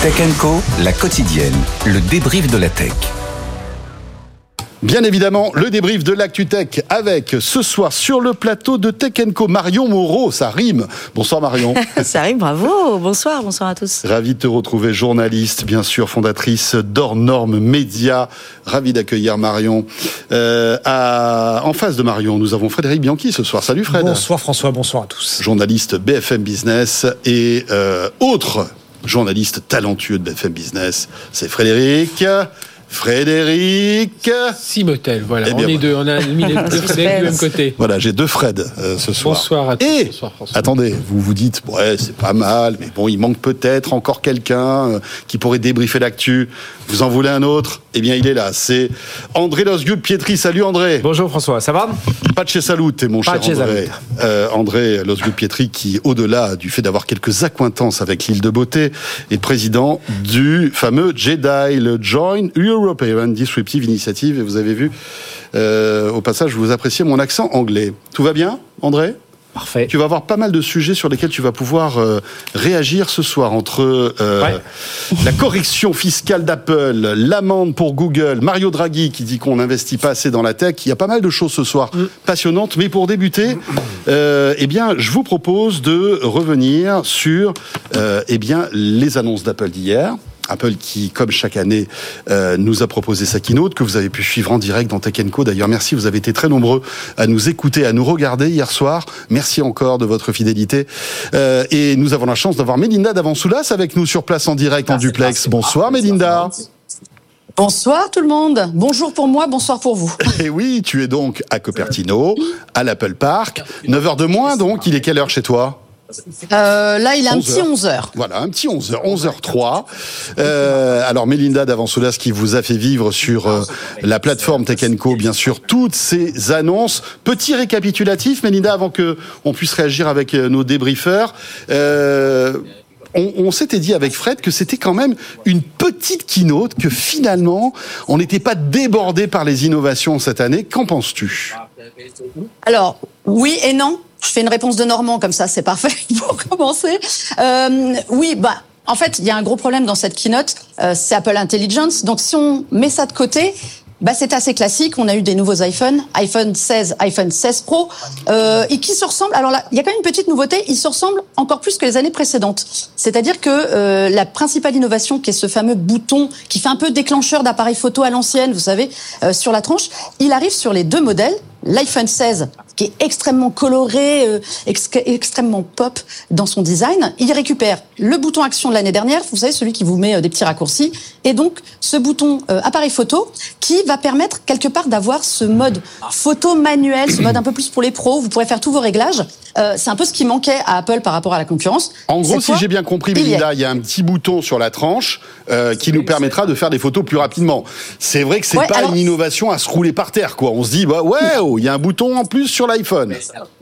Tech & Co, la quotidienne, le débrief de la tech. Bien évidemment, le débrief de l'Actu Tech avec ce soir sur le plateau de Tech & Co, Marion Moreau, ça rime. Bonsoir Marion. Ça rime, bravo. Bonsoir à tous. Ravi de te retrouver, journaliste, bien sûr, fondatrice d'Hors-Normes Média. Ravi d'accueillir Marion. En face de Marion, nous avons Frédéric Bianchi ce soir. Salut Fred. Bonsoir François, bonsoir à tous. Journaliste BFM Business et autre journaliste talentueux de BFM Business, c'est Frédéric Simetel, voilà, Eh bien, on est deux, on a mis les deux Frédéric du même côté. Voilà, j'ai deux Fred ce soir. Bonsoir à tous. Et bonsoir François. attendez, vous vous dites, ouais, c'est pas mal, mais bon, il manque peut-être encore quelqu'un qui pourrait débriefer l'actu. Vous en voulez un autre? Eh bien, il est là, c'est André Losgut-Pietri. Salut André. Bonjour François, ça va? Pace salute, mon cher André. André Losgut-Pietri, qui, au-delà du fait d'avoir quelques accointances avec l'île de Beauté, est président du fameux JEDI, le Joint European Disruptive Initiative. Et vous avez vu, au passage, vous appréciez mon accent anglais. Tout va bien, André? Parfait. Tu vas avoir pas mal de sujets sur lesquels tu vas pouvoir réagir ce soir, entre la correction fiscale d'Apple, l'amende pour Google, Mario Draghi qui dit qu'on n'investit pas assez dans la tech. Il y a pas mal de choses ce soir passionnantes. Mais pour débuter, eh bien, je vous propose de revenir sur les annonces d'Apple d'hier. Apple qui, comme chaque année, nous a proposé sa keynote, que vous avez pu suivre en direct dans Tech & Co. D'ailleurs, merci, vous avez été très nombreux à nous écouter, à nous regarder hier soir. Merci encore de votre fidélité. Et nous avons la chance d'avoir Mélinda Davansoulas avec nous sur place en direct, en duplex. Bonsoir Mélinda. Bonsoir tout le monde. Bonjour pour moi, bonsoir pour vous. Et oui, tu es donc à Cupertino, à l'Apple Park. 9h de moins, donc. Il est quelle heure chez toi ? Là, il a un petit 11h. Voilà, un petit 11h, 11h03. Alors, Mélinda Davansoulas qui vous a fait vivre sur la plateforme Tech & Co, bien sûr, toutes ces annonces. Petit récapitulatif, Mélinda, avant que on puisse réagir avec nos débriefeurs. On s'était dit avec Fred que c'était quand même une petite keynote, que finalement, on n'était pas débordé par les innovations cette année. Qu'en penses-tu ? Alors, oui et non. Je fais une réponse de Normand, comme ça, c'est parfait pour commencer. En fait, il y a un gros problème dans cette keynote, c'est Apple Intelligence. Donc, si on met ça de côté, c'est assez classique. On a eu des nouveaux iPhone 16, iPhone 16 Pro, et qui se ressemblent. Alors là, il y a quand même une petite nouveauté. Ils se ressemblent encore plus que les années précédentes. C'est-à-dire que la principale innovation, qui est ce fameux bouton qui fait un peu déclencheur d'appareil photo à l'ancienne, vous savez, sur la tranche, il arrive sur les deux modèles. L'iPhone 16, qui est extrêmement coloré, extrêmement pop dans son design, il récupère le bouton action de l'année dernière, vous savez, celui qui vous met des petits raccourcis, et donc ce bouton appareil photo qui va permettre quelque part d'avoir ce mode photo manuel, ce mode un peu plus pour les pros, vous pourrez faire tous vos réglages. C'est un peu ce qui manquait à Apple par rapport à la concurrence. En gros, si j'ai bien compris, Mélinda, il y a un petit bouton sur la tranche qui nous permettra de faire des photos plus rapidement. C'est vrai que c'est pas une innovation à se rouler par terre, quoi. On se dit, il y a un bouton en plus sur l'iPhone.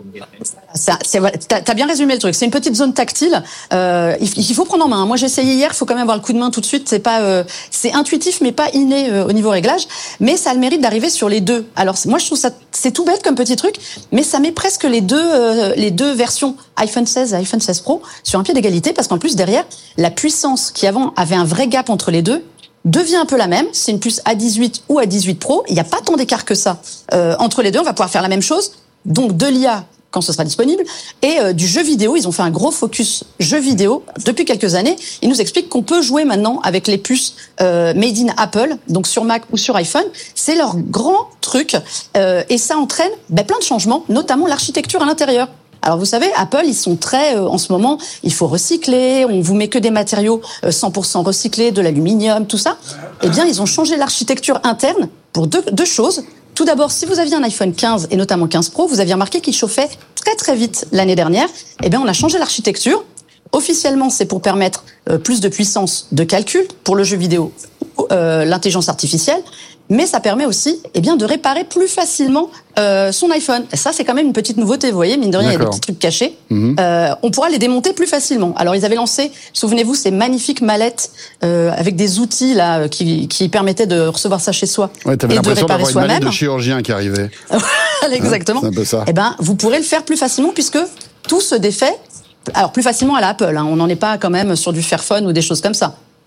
T'as bien résumé le truc. C'est une petite zone tactile. Il faut prendre en main. Moi, j'ai essayé hier. Il faut quand même avoir le coup de main tout de suite. C'est intuitif, mais pas inné au niveau réglage. Mais ça a le mérite d'arriver sur les deux. Alors, moi, je trouve ça, c'est tout bête comme petit truc, mais ça met presque les deux versions iPhone 16 et iPhone 16 Pro sur un pied d'égalité, parce qu'en plus, derrière, la puissance qui avant avait un vrai gap entre les deux devient un peu la même. C'est une puce A18 ou A18 Pro. Il n'y a pas tant d'écart que ça entre les deux. On va pouvoir faire la même chose. Donc, de l'IA quand ce sera disponible, et du jeu vidéo. Ils ont fait un gros focus jeu vidéo depuis quelques années. Ils nous expliquent qu'on peut jouer maintenant avec les puces made in Apple, donc sur Mac ou sur iPhone. C'est leur grand truc, et ça entraîne plein de changements, notamment l'architecture à l'intérieur. Alors vous savez, Apple, ils sont très, en ce moment, il faut recycler, on vous met que des matériaux 100% recyclés, de l'aluminium, tout ça. Eh bien, ils ont changé l'architecture interne pour deux choses. Tout d'abord, si vous aviez un iPhone 15 et notamment 15 Pro, vous aviez remarqué qu'il chauffait très très vite l'année dernière. Eh bien, on a changé l'architecture. Officiellement, c'est pour permettre plus de puissance de calcul pour le jeu vidéo, l'intelligence artificielle. Mais ça permet aussi, de réparer plus facilement son iPhone. Et ça, c'est quand même une petite nouveauté. Vous voyez, mine de rien, il y a des petits trucs cachés. On pourra les démonter plus facilement. Alors, ils avaient lancé, souvenez-vous, ces magnifiques mallettes avec des outils là qui permettaient de recevoir ça chez soi et de réparer soi-même. Une mallette de chirurgien qui arrivait. Exactement. C'est un peu ça. Vous pourrez le faire plus facilement puisque tout se défait. Alors, plus facilement à la Apple. On n'en est pas quand même sur du Fairphone ou des choses comme ça.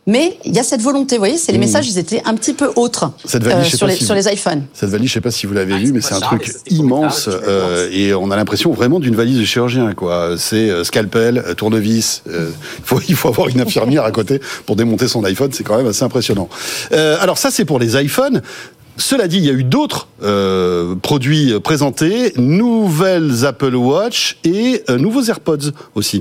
Mais il y a cette volonté, vous voyez, c'est les messages, ils étaient un petit peu autres sur les iPhones. Cette valise, je sais pas si vous l'avez vue, mais c'est un truc immense et on a l'impression vraiment d'une valise de chirurgien, quoi. C'est scalpel, tournevis. Il faut avoir une infirmière à côté pour démonter son iPhone. C'est quand même assez impressionnant. Alors ça, c'est pour les iPhones. Cela dit, il y a eu d'autres produits présentés, nouvelles Apple Watch et nouveaux AirPods aussi.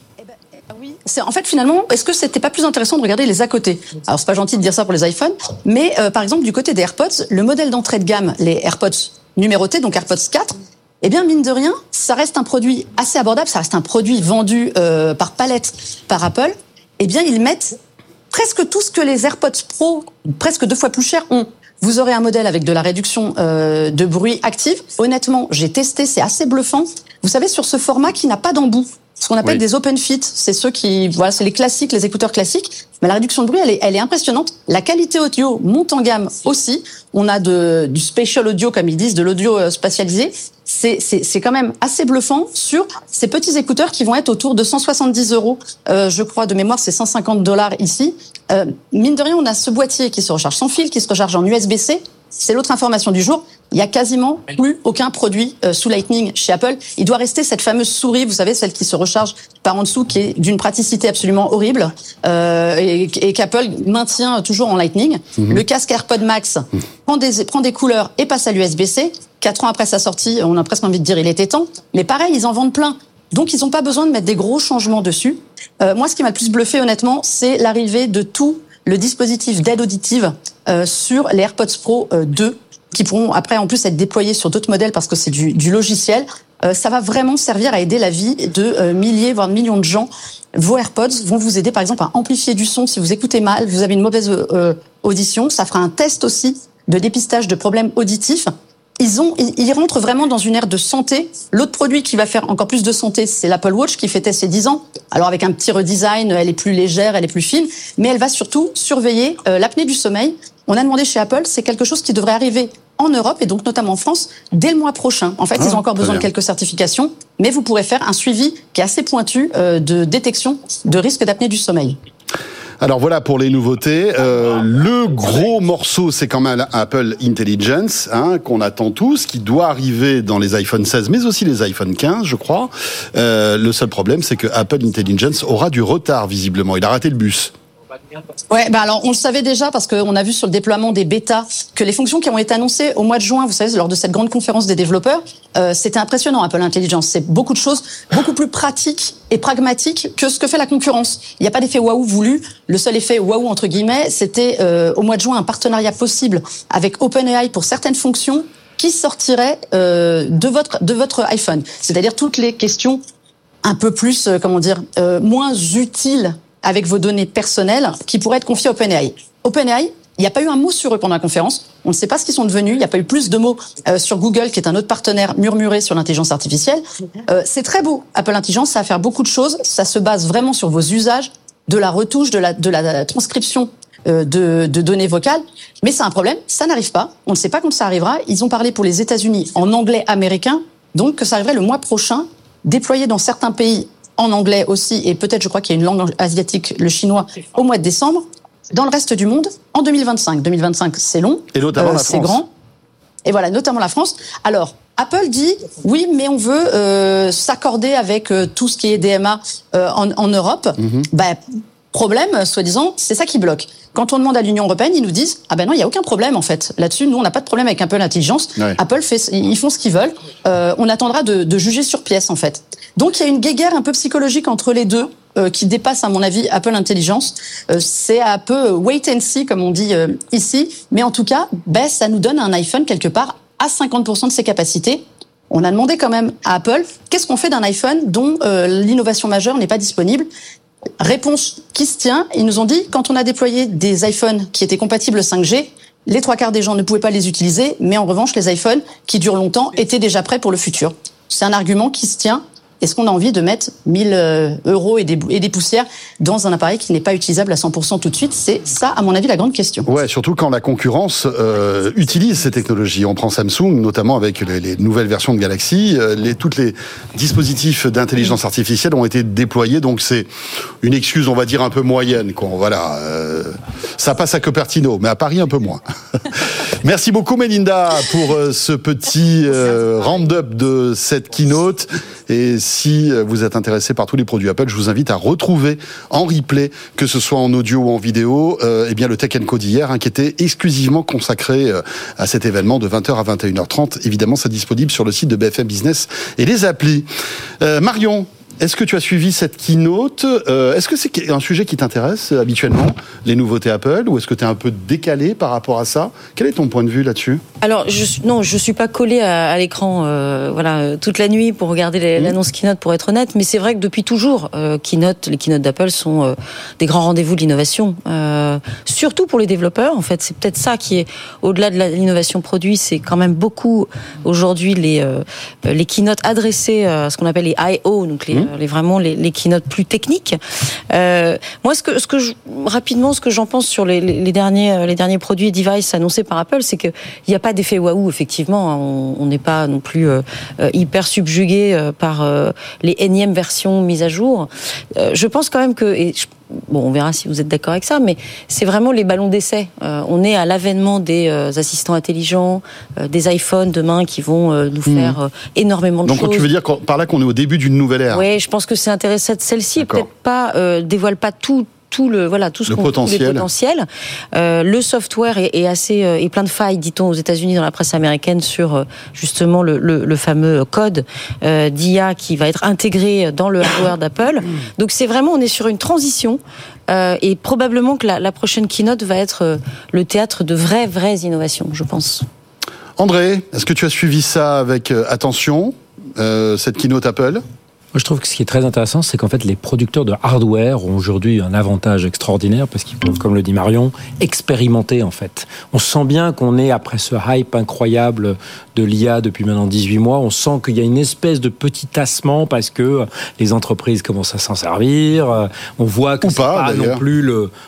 Oui, en fait finalement, est-ce que c'était pas plus intéressant de regarder les à côté? Alors c'est pas gentil de dire ça pour les iPhones, mais par exemple du côté des AirPods, le modèle d'entrée de gamme, les AirPods numérotés, donc AirPods 4, eh bien mine de rien, ça reste un produit assez abordable, ça reste un produit vendu par palette par Apple. Eh bien ils mettent presque tout ce que les AirPods Pro, presque 2 fois plus cher, ont. Vous aurez un modèle avec de la réduction de bruit active. Honnêtement, j'ai testé, c'est assez bluffant. Vous savez, sur ce format qui n'a pas d'embout, ce qu'on appelle des open fit, c'est ceux qui, voilà, c'est les classiques, les écouteurs classiques. Mais la réduction de bruit, elle est impressionnante. La qualité audio monte en gamme aussi. On a du spatial audio, comme ils disent, de l'audio spatialisé. C'est quand même assez bluffant sur ces petits écouteurs qui vont être autour de 170 €. Je crois, de mémoire, c'est $150 ici. Mine de rien, on a ce boîtier qui se recharge sans fil, qui se recharge en USB-C. C'est l'autre information du jour. Il y a quasiment plus aucun produit sous Lightning chez Apple. Il doit rester cette fameuse souris, vous savez, celle qui se recharge par en dessous, qui est d'une praticité absolument horrible et qu'Apple maintient toujours en Lightning. Le casque AirPod Max prend des couleurs et passe à l'USB-C. 4 ans après sa sortie, on a presque envie de dire il était temps. Mais pareil, ils en vendent plein. Donc, ils n'ont pas besoin de mettre des gros changements dessus. Moi, ce qui m'a le plus bluffé, honnêtement, c'est l'arrivée de tout le dispositif d'aide auditive sur les AirPods Pro 2, qui pourront après en plus être déployés sur d'autres modèles parce que c'est du logiciel. Ça va vraiment servir à aider la vie de milliers, voire de millions de gens. Vos AirPods vont vous aider par exemple à amplifier du son si vous écoutez mal, vous avez une mauvaise audition. Ça fera un test aussi de dépistage de problèmes auditifs. Ils rentrent vraiment dans une ère de santé. L'autre produit qui va faire encore plus de santé, c'est l'Apple Watch qui fêtait ses 10 ans. Alors avec un petit redesign, elle est plus légère, elle est plus fine, mais elle va surtout surveiller l'apnée du sommeil. On a demandé chez Apple, c'est quelque chose qui devrait arriver en Europe et donc notamment en France dès le mois prochain. En fait, ils ont encore besoin de quelques certifications, mais vous pourrez faire un suivi qui est assez pointu de détection de risque d'apnée du sommeil. Alors voilà pour les nouveautés. Le gros morceau, c'est quand même Apple Intelligence, qu'on attend tous, qui doit arriver dans les iPhone 16, mais aussi les iPhone 15, je crois. Le seul problème, c'est que Apple Intelligence aura du retard, visiblement. Il a raté le bus. Ouais, alors on le savait déjà parce qu'on a vu sur le déploiement des bêtas que les fonctions qui ont été annoncées au mois de juin, vous savez, lors de cette grande conférence des développeurs, c'était impressionnant. Apple Intelligence, c'est beaucoup de choses, beaucoup plus pratiques et pragmatiques que ce que fait la concurrence. Il n'y a pas d'effet waouh voulu. Le seul effet waouh entre guillemets, c'était au mois de juin un partenariat possible avec OpenAI pour certaines fonctions qui sortiraient de votre iPhone. C'est-à-dire toutes les questions un peu plus, moins utiles avec vos données personnelles qui pourraient être confiées à OpenAI. OpenAI, il n'y a pas eu un mot sur eux pendant la conférence. On ne sait pas ce qu'ils sont devenus. Il n'y a pas eu plus de mots sur Google, qui est un autre partenaire murmuré sur l'intelligence artificielle. C'est très beau. Apple Intelligence, ça va faire beaucoup de choses. Ça se base vraiment sur vos usages, de la retouche, de la transcription de données vocales. Mais c'est un problème. Ça n'arrive pas. On ne sait pas quand ça arrivera. Ils ont parlé pour les États-Unis en anglais américain. Donc, que ça arriverait le mois prochain, déployé dans certains pays en anglais aussi, et peut-être, je crois qu'il y a une langue asiatique, le chinois, au mois de décembre. Dans le reste du monde, en 2025. 2025, c'est long. Et notamment la c'est France. grand. Et voilà, notamment la France. Alors, Apple dit, oui, mais on veut s'accorder avec tout ce qui est DMA en Europe. Problème, soi-disant, c'est ça qui bloque. Quand on demande à l'Union européenne, ils nous disent « Ah ben non, il n'y a aucun problème en fait. Là-dessus, nous, on n'a pas de problème avec Apple Intelligence. Ouais. Apple, ils font ce qu'ils veulent. On attendra de juger sur pièce en fait. » Donc, il y a une guéguerre un peu psychologique entre les deux qui dépasse, à mon avis, Apple Intelligence. C'est un peu wait and see, comme on dit ici. Mais en tout cas, ça nous donne un iPhone quelque part à 50% de ses capacités. On a demandé quand même à Apple, qu'est-ce qu'on fait d'un iPhone dont l'innovation majeure n'est pas disponible ? Réponse qui se tient, ils nous ont dit, quand on a déployé des iPhones qui étaient compatibles 5G, les 3/4 des gens ne pouvaient pas les utiliser, mais en revanche, les iPhones qui durent longtemps étaient déjà prêts pour le futur. C'est un argument qui se tient. est-ce qu'on a envie de mettre 1000 euros et des poussières dans un appareil qui n'est pas utilisable à 100% tout de suite? C'est ça, à mon avis, la grande question. Ouais, surtout quand la concurrence utilise ces technologies. On prend Samsung, notamment avec les nouvelles versions de Galaxy. Tous les dispositifs d'intelligence artificielle ont été déployés, donc c'est une excuse, on va dire, un peu moyenne, quoi. Voilà, ça passe à Cupertino, mais à Paris un peu moins. Merci beaucoup Mélinda pour ce petit round-up de cette keynote. Et si vous êtes intéressé par tous les produits Apple, je vous invite à retrouver en replay, que ce soit en audio ou en vidéo, eh bien le Tech & Co d'hier, qui était exclusivement consacré à cet événement de 20h à 21h30. Évidemment, c'est disponible sur le site de BFM Business et les applis. Marion, est-ce que tu as suivi cette keynote? Est-ce que c'est un sujet qui t'intéresse habituellement, les nouveautés Apple, ou est-ce que tu es un peu décalé par rapport à ça? Quel est ton point de vue là-dessus? Alors, je suis pas collée à l'écran toute la nuit pour regarder l'annonce keynote, pour être honnête, mais c'est vrai que depuis toujours, les keynotes d'Apple sont des grands rendez-vous de l'innovation, surtout pour les développeurs. En fait, c'est peut-être ça qui est au-delà de l'innovation produit, c'est quand même beaucoup aujourd'hui les keynotes adressées à ce qu'on appelle les I.O., donc les keynotes plus techniques. Moi, rapidement, ce que j'en pense sur les derniers produits et devices annoncés par Apple, c'est qu'il n'y a pas d'effet waouh, effectivement. On n'est pas non plus hyper subjugué par les énièmes versions mises à jour. Je pense quand même que, on verra si vous êtes d'accord avec ça, mais c'est vraiment les ballons d'essai. On est à l'avènement des assistants intelligents, des iPhones demain qui vont nous faire énormément de choses. Donc tu veux dire par là qu'on est au début d'une nouvelle ère? Oui, je pense que c'est intéressant. Celle-ci peut-être pas dévoile pas tout le potentiel. Le software est plein de failles, dit-on aux États-Unis dans la presse américaine, sur justement le fameux code d'IA qui va être intégré dans le hardware d'Apple. Donc c'est vraiment, on est sur une transition. Et probablement que la prochaine keynote va être le théâtre de vraies innovations, je pense. André, est-ce que tu as suivi ça avec attention, cette keynote Apple? Moi, je trouve que ce qui est très intéressant, c'est qu'en fait, les producteurs de hardware ont aujourd'hui un avantage extraordinaire parce qu'ils peuvent, comme le dit Marion, expérimenter, en fait. On sent bien qu'on est, après ce hype incroyable de l'IA depuis maintenant 18 mois, on sent qu'il y a une espèce de petit tassement parce que les entreprises commencent à s'en servir. On voit que c'est pas non plus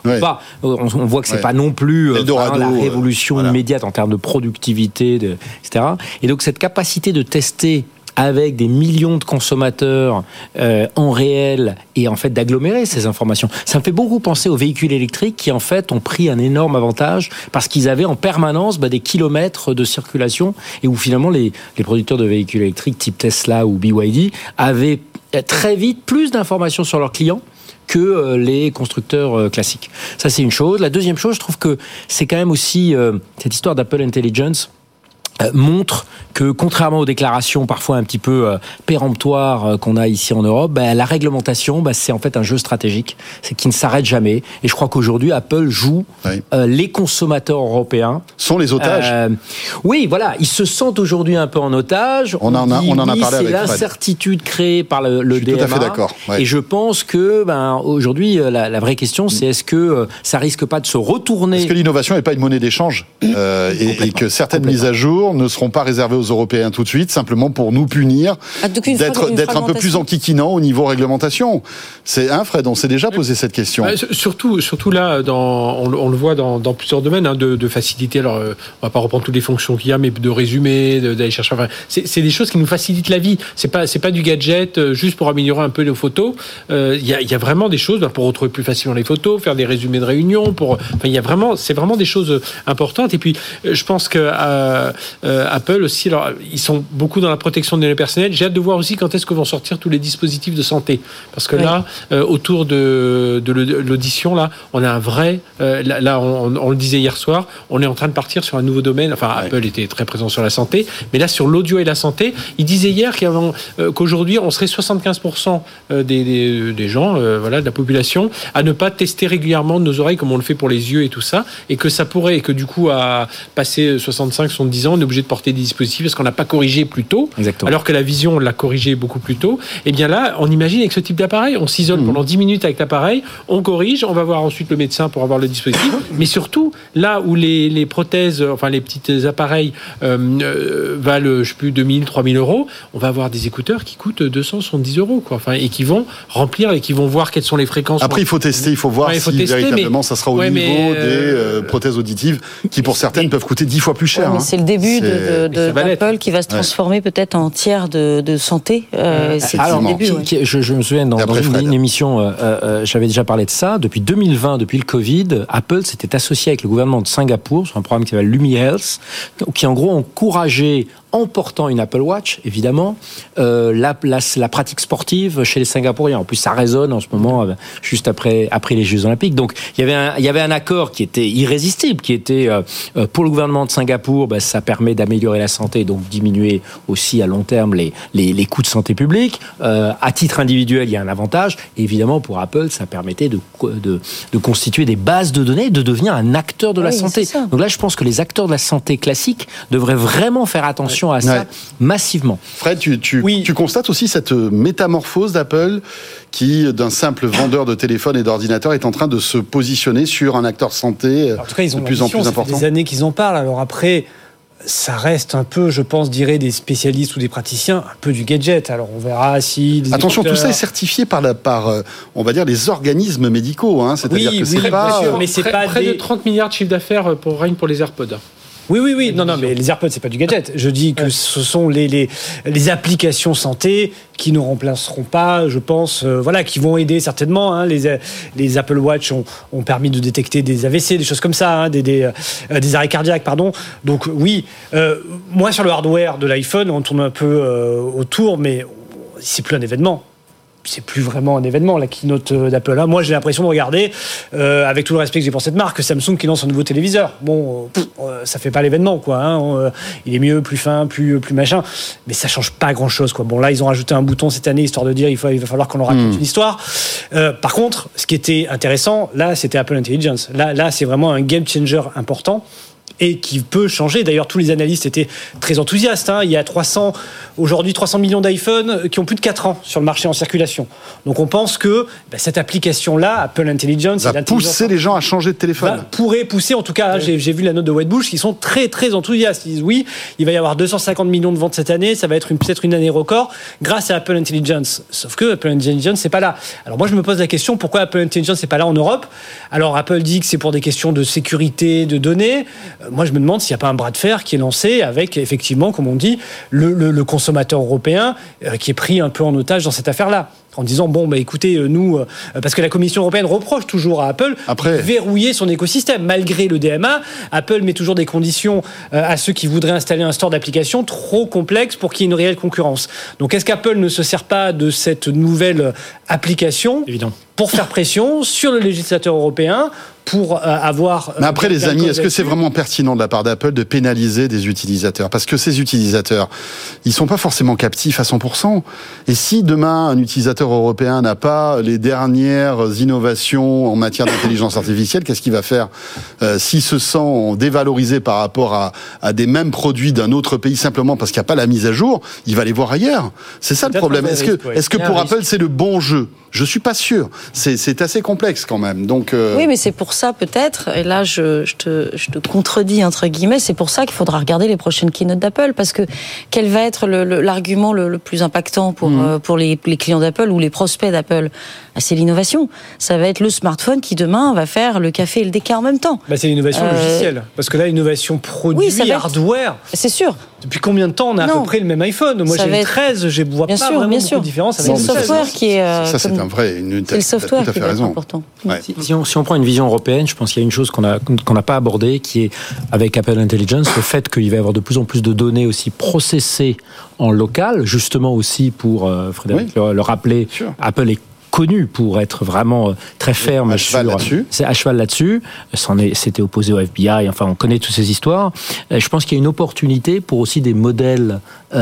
on voit que c'est pas non plus la révolution immédiate en termes de productivité, etc. Et donc, cette capacité de tester avec des millions de consommateurs en réel et en fait d'agglomérer ces informations. Ça me fait beaucoup penser aux véhicules électriques qui en fait ont pris un énorme avantage parce qu'ils avaient en permanence des kilomètres de circulation et où finalement les producteurs de véhicules électriques type Tesla ou BYD avaient très vite plus d'informations sur leurs clients que les constructeurs classiques. Ça, c'est une chose. La deuxième chose, je trouve que c'est quand même aussi cette histoire d'Apple Intelligence montre que, contrairement aux déclarations parfois un petit peu péremptoires qu'on a ici en Europe, la réglementation, c'est en fait un jeu stratégique, c'est qui ne s'arrête jamais. Et je crois qu'aujourd'hui, Apple joue les consommateurs européens. Sont les otages. Oui, voilà, ils se sentent aujourd'hui un peu en otage. On en a parlé avec Fred. C'est l'incertitude créée par le DMA. Je suis tout à fait d'accord. Et je pense que aujourd'hui, la vraie question, c'est est-ce que ça risque pas de se retourner? Est-ce que l'innovation n'est pas une monnaie d'échange et que certaines mises à jour ne seront pas réservées aux Européens tout de suite, simplement pour nous punir d'être un peu plus enquiquinant au niveau réglementation. C'est Fred, on s'est déjà posé cette question. Surtout là, on le voit dans plusieurs domaines de facilité. Alors, on va pas reprendre toutes les fonctions qu'il y a, mais de résumer, d'aller chercher. Enfin, c'est des choses qui nous facilitent la vie. C'est pas du gadget juste pour améliorer un peu nos photos. Il y a vraiment des choses pour retrouver plus facilement les photos, faire des résumés de réunions. C'est vraiment des choses importantes. Et puis, je pense que Apple aussi, alors, ils sont beaucoup dans la protection des données personnelles. J'ai hâte de voir aussi quand est-ce que vont sortir tous les dispositifs de santé. Parce que là, autour de l'audition, là, on a un vrai... on le disait hier soir, on est en train de partir sur un nouveau domaine. Enfin, Apple était très présent sur la santé, mais là, sur l'audio et la santé, il disait hier qu'aujourd'hui, on serait 75% des gens, de la population, à ne pas tester régulièrement nos oreilles comme on le fait pour les yeux et tout ça, et que ça pourrait, et que du coup, à passer 65, 70 ans, on est obligé de porter des dispositifs petit peu parce qu'on n'a pas corrigé plus tôt. Exactement. Alors que la vision, on l'a corrigé beaucoup plus tôt. Et bien là, on imagine avec ce type d'appareil, on s'isole pendant 10 minutes avec l'appareil, on corrige, on va voir ensuite le médecin pour avoir le dispositif. Mais surtout, là où les prothèses, enfin les petits appareils valent, je sais plus, 2 000, 3 000 euros, on va avoir des écouteurs qui coûtent 270 euros, quoi. Enfin, et qui vont remplir et qui vont voir quelles sont les fréquences. Après, il faut tester, il faut voir si véritablement ça sera au niveau des prothèses auditives qui, pour certaines, peuvent coûter 10 fois plus cher. Mais c'est le début d'Apple qui va se transformer peut-être en tiers de santé. C'est le début. Je me souviens dans une émission, j'avais déjà parlé de ça. Depuis 2020, depuis le Covid, Apple s'était associé avec le gouvernement de Singapour sur un programme qui s'appelle Lumi Health, qui en gros encourageait, en portant une Apple Watch, évidemment, la pratique sportive chez les Singapouriens. En plus, ça résonne en ce moment, juste après les Jeux Olympiques. Donc, il y avait un accord qui était irrésistible, qui était pour le gouvernement de Singapour, ça permet d'améliorer la santé, donc diminuer aussi à long terme les coûts de santé publique. À titre individuel, il y a un avantage. Et évidemment, pour Apple, ça permettait de constituer des bases de données, de devenir un acteur de la santé. Donc là, je pense que les acteurs de la santé classique devraient vraiment faire attention à ça massivement. Fred, tu constates aussi cette métamorphose d'Apple qui, d'un simple vendeur de téléphone et d'ordinateur, est en train de se positionner sur un acteur santé en tout cas, ils ont de plus en plus important. Ça fait des années qu'ils en parlent. Alors après, ça reste un peu, je pense, dirais des spécialistes ou des praticiens, un peu du gadget. Alors on verra si... Attention, tout ça est certifié par on va dire, les organismes médicaux. Hein. C'est-à-dire que c'est pas... Mais c'est pas près de 30 milliards de chiffre d'affaires pour les AirPods. Oui. Non, mais les AirPods, c'est pas du gadget. Je dis que ce sont les applications santé qui ne remplaceront pas, je pense, qui vont aider certainement. Hein. Les Apple Watch ont permis de détecter des AVC, des choses comme ça, hein, des arrêts cardiaques, pardon. Donc oui, moi sur le hardware de l'iPhone, on tourne un peu autour, mais c'est plus un événement. C'est plus vraiment un événement, la keynote d'Apple. Moi, j'ai l'impression de regarder, avec tout le respect que j'ai pour cette marque, Samsung qui lance un nouveau téléviseur. Bon, ça fait pas l'événement, quoi. Hein. Il est mieux, plus fin, plus machin, mais ça change pas grand-chose, quoi. Bon, là, ils ont rajouté un bouton cette année, histoire de dire il va falloir qu'on leur raconte une histoire. Par contre, ce qui était intéressant, là, c'était Apple Intelligence. Là, c'est vraiment un game changer important. Et qui peut changer. D'ailleurs, tous les analystes étaient très enthousiastes. Hein. Il y a aujourd'hui 300 millions d'iPhone qui ont plus de 4 ans sur le marché en circulation. Donc on pense que cette application-là, Apple Intelligence... va pousser les gens à changer de téléphone. Pourrait pousser, en tout cas, j'ai vu la note de Wedbush, qui sont très très enthousiastes. Ils disent oui, il va y avoir 250 millions de ventes cette année, ça va être peut-être une année record, grâce à Apple Intelligence. Sauf que Apple Intelligence, c'est pas là. Alors moi, je me pose la question, pourquoi Apple Intelligence n'est pas là en Europe ? Alors Apple dit que c'est pour des questions de sécurité, de données. Moi, je me demande s'il n'y a pas un bras de fer qui est lancé avec, effectivement, comme on dit, le consommateur européen qui est pris un peu en otage dans cette affaire-là. En disant, écoutez, nous... parce que la Commission européenne reproche toujours à Apple de verrouiller son écosystème. Malgré le DMA, Apple met toujours des conditions à ceux qui voudraient installer un store d'applications trop complexe pour qu'il y ait une réelle concurrence. Donc, est-ce qu'Apple ne se sert pas de cette nouvelle application pour faire pression sur le législateur européen pour avoir... Mais après, les amis, est-ce que c'est vraiment pertinent de la part d'Apple de pénaliser des utilisateurs ? Parce que ces utilisateurs, ils sont pas forcément captifs à 100%. Et si demain, un utilisateur européen n'a pas les dernières innovations en matière d'intelligence artificielle, qu'est-ce qu'il va faire ? S'il se sent dévalorisé par rapport à des mêmes produits d'un autre pays simplement parce qu'il n'y a pas la mise à jour, il va les voir ailleurs. C'est ça le problème. Est-ce que pour Apple, c'est le bon jeu ? Je suis pas sûr. C'est assez complexe quand même. Donc oui, mais c'est pour ça peut-être. Et là, je te contredis entre guillemets. C'est pour ça qu'il faudra regarder les prochaines keynotes d'Apple, parce que quel va être l'argument le plus impactant pour les clients d'Apple ou les prospects d'Apple ? C'est l'innovation. Ça va être le smartphone qui demain va faire le café et le déca en même temps. C'est l'innovation logicielle, parce que là, l'innovation produit, hardware. C'est sûr. Depuis combien de temps on a à peu près le même iPhone ? Moi, j'ai le 13, je vois pas vraiment beaucoup de différence. C'est le software qui est... Ça, c'est un vrai... C'est le software qui est important. Ouais. Si on prend une vision européenne, je pense qu'il y a une chose qu'on n'a pas abordée, qui est, avec Apple Intelligence, le fait qu'il va y avoir de plus en plus de données aussi processées en local, justement aussi pour, Frédéric le rappeler, Apple est connu pour être vraiment très ferme c'est à cheval là-dessus. C'était opposé au FBI. Enfin, on connaît toutes ces histoires. Je pense qu'il y a une opportunité pour aussi des modèles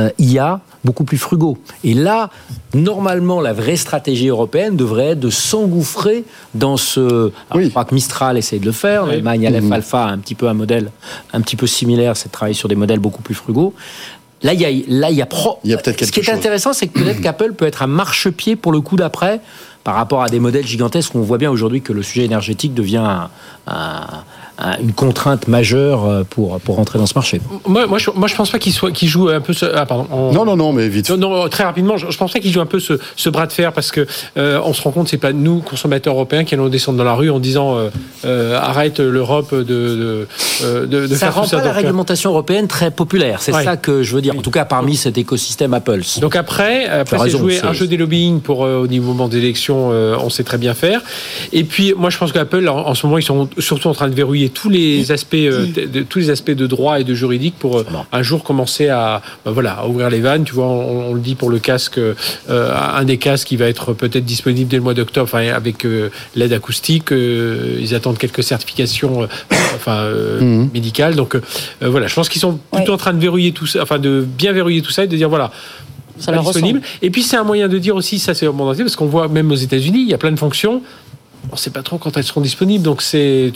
IA beaucoup plus frugaux. Et là, normalement, la vraie stratégie européenne devrait être de s'engouffrer dans ce... Alors, je crois que Mistral essaie de le faire. L'Allemagne, Aleph Alpha a un petit peu un modèle un petit peu similaire, c'est de travailler sur des modèles beaucoup plus frugaux. Là, il y a peut-être quelque chose. Ce qui est intéressant, c'est que peut-être qu'Apple peut être un marchepied pour le coup d'après, par rapport à des modèles gigantesques. On voit bien aujourd'hui que le sujet énergétique devient une contrainte majeure pour rentrer dans ce marché. Moi, je pense pas qu'il joue un peu. Non, mais vite. Non, très rapidement, je pense pas qu'il joue un peu ce bras de fer, parce que on se rend compte, c'est pas nous, consommateurs européens, qui allons descendre dans la rue en disant arrête l'Europe de ça faire rend tout ça. Pas la réglementation européenne très populaire. C'est ça que je veux dire. En tout cas, parmi cet écosystème Apple. Donc après c'est jouer un jeu des lobbying pour au moment des élections. On sait très bien faire. Et puis, moi, je pense qu'Apple, en ce moment, ils sont surtout en train de verrouiller tous les aspects de droit et de juridique pour un jour commencer à ouvrir les vannes. Tu vois, on le dit pour le casque, un des casques qui va être peut-être disponible dès le mois d'octobre, avec l'aide acoustique. Ils attendent quelques certifications, médicales. Donc je pense qu'ils sont plutôt en train de verrouiller tout ça, de bien verrouiller tout ça et de dire ça leur disponible. Ressemble. Et puis c'est un moyen de dire aussi, ça c'est au monde entier, parce qu'on voit même aux États-Unis, il y a plein de fonctions, on ne sait pas trop quand elles seront disponibles, donc ils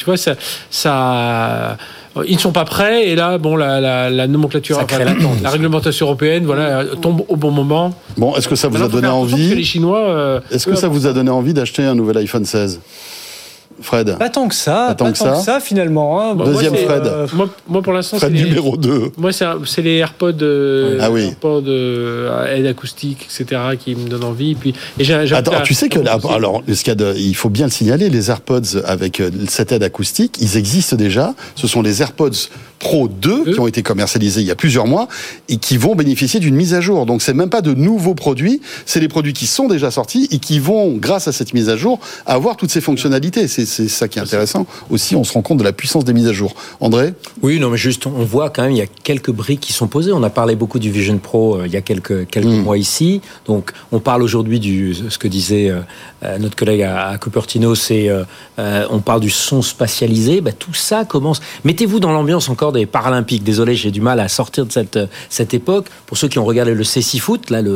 ne sont pas prêts, et là, la nomenclature, la réglementation européenne, tombe au bon moment. Bon, est-ce que ça vous a donné envie les Chinois, est-ce que ça vous a donné envie d'acheter un nouvel iPhone 16 ? Fred. Pas tant que ça, finalement. Hein. Deuxième Fred. Moi, pour l'instant, Fred numéro 2. Moi, c'est les AirPods, AirPods aide acoustique, etc., qui me donnent envie. Attends, tu sais que il faut bien le signaler, les AirPods avec cette aide acoustique, ils existent déjà. Ce sont les AirPods Pro 2 qui ont été commercialisés il y a plusieurs mois et qui vont bénéficier d'une mise à jour. Donc, c'est même pas de nouveaux produits, c'est les produits qui sont déjà sortis et qui vont, grâce à cette mise à jour, avoir toutes ces fonctionnalités. C'est ça qui est intéressant. Aussi, on se rend compte de la puissance des mises à jour. André ? Oui, non, mais juste, on voit quand même, il y a quelques briques qui sont posées. On a parlé beaucoup du Vision Pro il y a quelques mois ici. Donc, on parle aujourd'hui ce que disait notre collègue à Cupertino, on parle du son spatialisé. Tout ça commence. Mettez-vous dans l'ambiance encore des Paralympiques. Désolé, j'ai du mal à sortir de cette époque. Pour ceux qui ont regardé le CC Foot, là,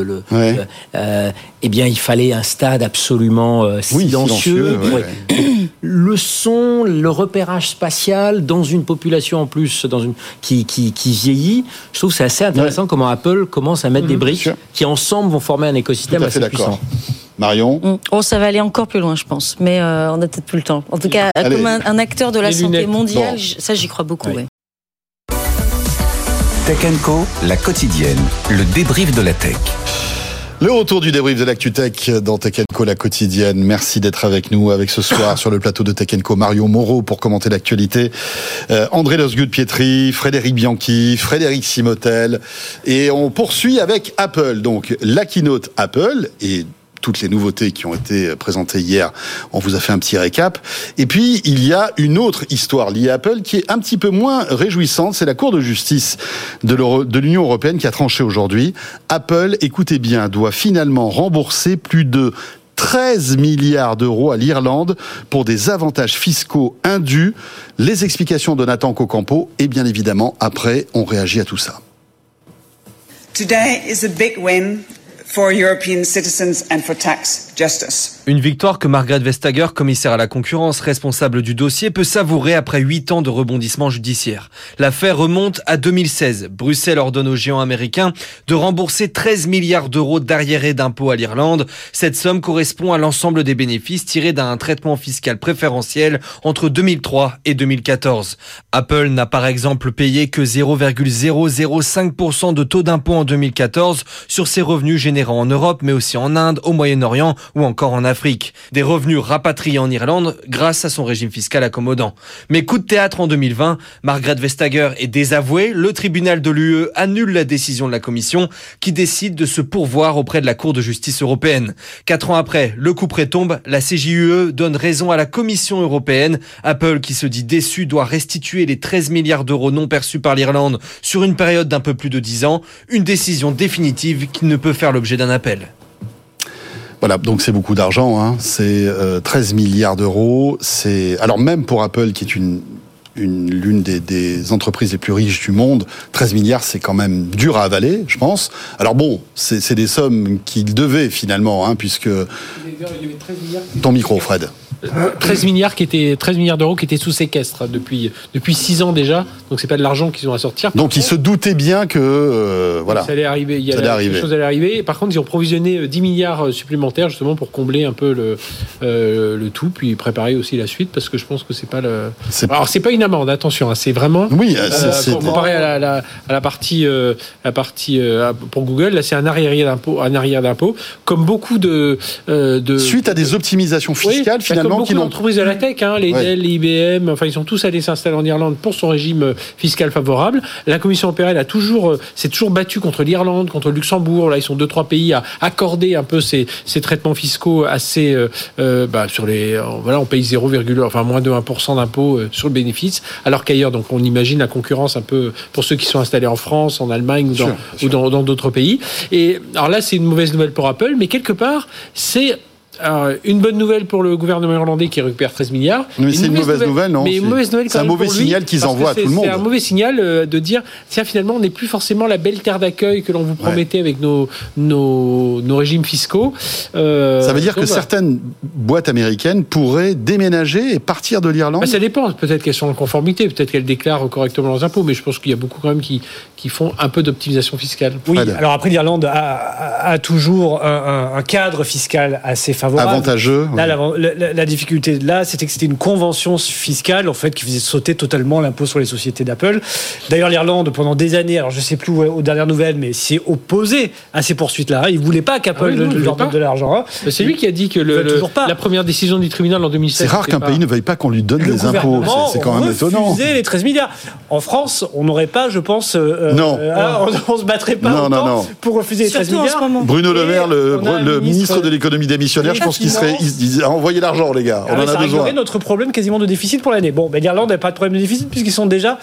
il fallait un stade absolument silencieux. Le son, le repérage spatial dans une population en plus qui vieillit. Je trouve que c'est assez intéressant comment Apple commence à mettre des briques qui ensemble vont former un écosystème assez puissant. Marion ? Ça va aller encore plus loin, je pense. Mais on n'a peut-être plus le temps. En tout cas, comme un acteur de la santé mondiale, ça j'y crois beaucoup. Oui. Tech & Co, la quotidienne, le débrief de la tech. Le retour du débrief de l'actu tech dans Tech & Co, la quotidienne. Merci d'être avec nous ce soir sur le plateau de Tech & Co. Mario Moreau pour commenter l'actualité. André Losgut-Pietri, Frédéric Bianchi, Frédéric Simotel. Et on poursuit avec Apple. Donc, la keynote Apple et toutes les nouveautés qui ont été présentées hier, on vous a fait un petit récap. Et puis, il y a une autre histoire liée à Apple qui est un petit peu moins réjouissante. C'est la Cour de justice de l'Union européenne qui a tranché aujourd'hui. Apple, écoutez bien, doit finalement rembourser plus de 13 milliards d'euros à l'Irlande pour des avantages fiscaux indus. Les explications de Nathan Cocampo. Et bien évidemment, après, on réagit à tout ça. Today is a big win for European citizens and for tax justice. Une victoire que Margrethe Vestager, commissaire à la concurrence, responsable du dossier, peut savourer après 8 ans de rebondissement judiciaire. L'affaire remonte à 2016. Bruxelles ordonne aux géants américains de rembourser 13 milliards d'euros d'arriérés d'impôts à l'Irlande. Cette somme correspond à l'ensemble des bénéfices tirés d'un traitement fiscal préférentiel entre 2003 et 2014. Apple n'a par exemple payé que 0,005% de taux d'impôt en 2014 sur ses revenus générant en Europe, mais aussi en Inde, au Moyen-Orient ou encore en Afrique. Des revenus rapatriés en Irlande grâce à son régime fiscal accommodant. Mais coup de théâtre en 2020, Margrethe Vestager est désavouée. Le tribunal de l'UE annule la décision de la Commission qui décide de se pourvoir auprès de la Cour de justice européenne. 4 ans après, le couperet tombe. La CJUE donne raison à la Commission européenne. Apple, qui se dit déçu, doit restituer les 13 milliards d'euros non perçus par l'Irlande sur une période d'un peu plus de 10 ans. Une décision définitive qui ne peut faire l'objet d'un appel. Voilà, donc c'est beaucoup d'argent, c'est 13 milliards d'euros. Alors même pour Apple, qui est l'une des entreprises les plus riches du monde, 13 milliards, c'est quand même dur à avaler, je pense. Alors bon, c'est des sommes qu'il devait finalement, puisque... Ton micro, Fred. 13 milliards d'euros qui étaient sous séquestre depuis 6 ans déjà. Donc c'est pas de l'argent qu'ils ont à sortir. Donc ils se doutaient bien que ça allait arriver. Quelque chose allait arriver. Par contre, ils ont provisionné 10 milliards supplémentaires justement pour combler un peu le tout, puis préparer aussi la suite, parce que je pense que c'est pas le. Alors c'est pas une amende, attention, hein, c'est vraiment. Oui. Comparé à la partie pour Google, là c'est un arriéré d'impôt, comme beaucoup de suite à des optimisations fiscales finalement comme beaucoup d'entreprises de la tech, les Dell, les IBM, enfin ils sont tous allés s'installer en Irlande pour son régime fiscal favorable. La Commission européenne s'est toujours battue contre l'Irlande, contre le Luxembourg. Là ils sont 2-3 pays à accorder un peu ces traitements fiscaux assez sur les on paye moins de 1% d'impôt sur le bénéfice, alors qu'ailleurs donc on imagine la concurrence un peu pour ceux qui sont installés en France, en Allemagne ou dans d'autres pays. Et alors là c'est une mauvaise nouvelle pour Apple, mais quelque part c'est une bonne nouvelle pour le gouvernement irlandais qui récupère 13 milliards. Mais c'est une mauvaise nouvelle, non? Mais une mauvaise nouvelle c'est un mauvais signal qu'ils envoient à tout le monde. C'est un mauvais signal de dire, tiens, finalement, on n'est plus forcément la belle terre d'accueil que l'on vous promettait avec nos régimes fiscaux. Ça veut dire que certaines boîtes américaines pourraient déménager et partir de l'Irlande? Ça dépend. Peut-être qu'elles sont en conformité, peut-être qu'elles déclarent correctement leurs impôts, mais je pense qu'il y a beaucoup quand même qui font un peu d'optimisation fiscale. Oui, alors après, l'Irlande a toujours un cadre fiscal assez favorable. Avantageux. Là, la difficulté là, c'était que c'était une convention fiscale en fait qui faisait sauter totalement l'impôt sur les sociétés d'Apple. D'ailleurs, l'Irlande pendant des années, alors je sais plus aux dernières nouvelles, mais s'est opposée à ces poursuites-là. Il voulait pas qu'Apple leur donne de l'argent. C'est lui qui a dit que la première décision du tribunal en 2016. C'est rare qu'un pays ne veuille pas qu'on lui donne des impôts. C'est quand même étonnant. Les 13 milliards. En France, on n'aurait pas, je pense. Non. On se battrait pas pour refuser les 13 milliards. Bruno Le Maire, le ministre de l'économie démissionnaire, je pense qu'il disait envoyez l'argent, les gars, on en a besoin. Ça réglerait notre problème quasiment de déficit pour l'année. Bon, l'Irlande n'a pas de problème de déficit puisqu'ils sont déjà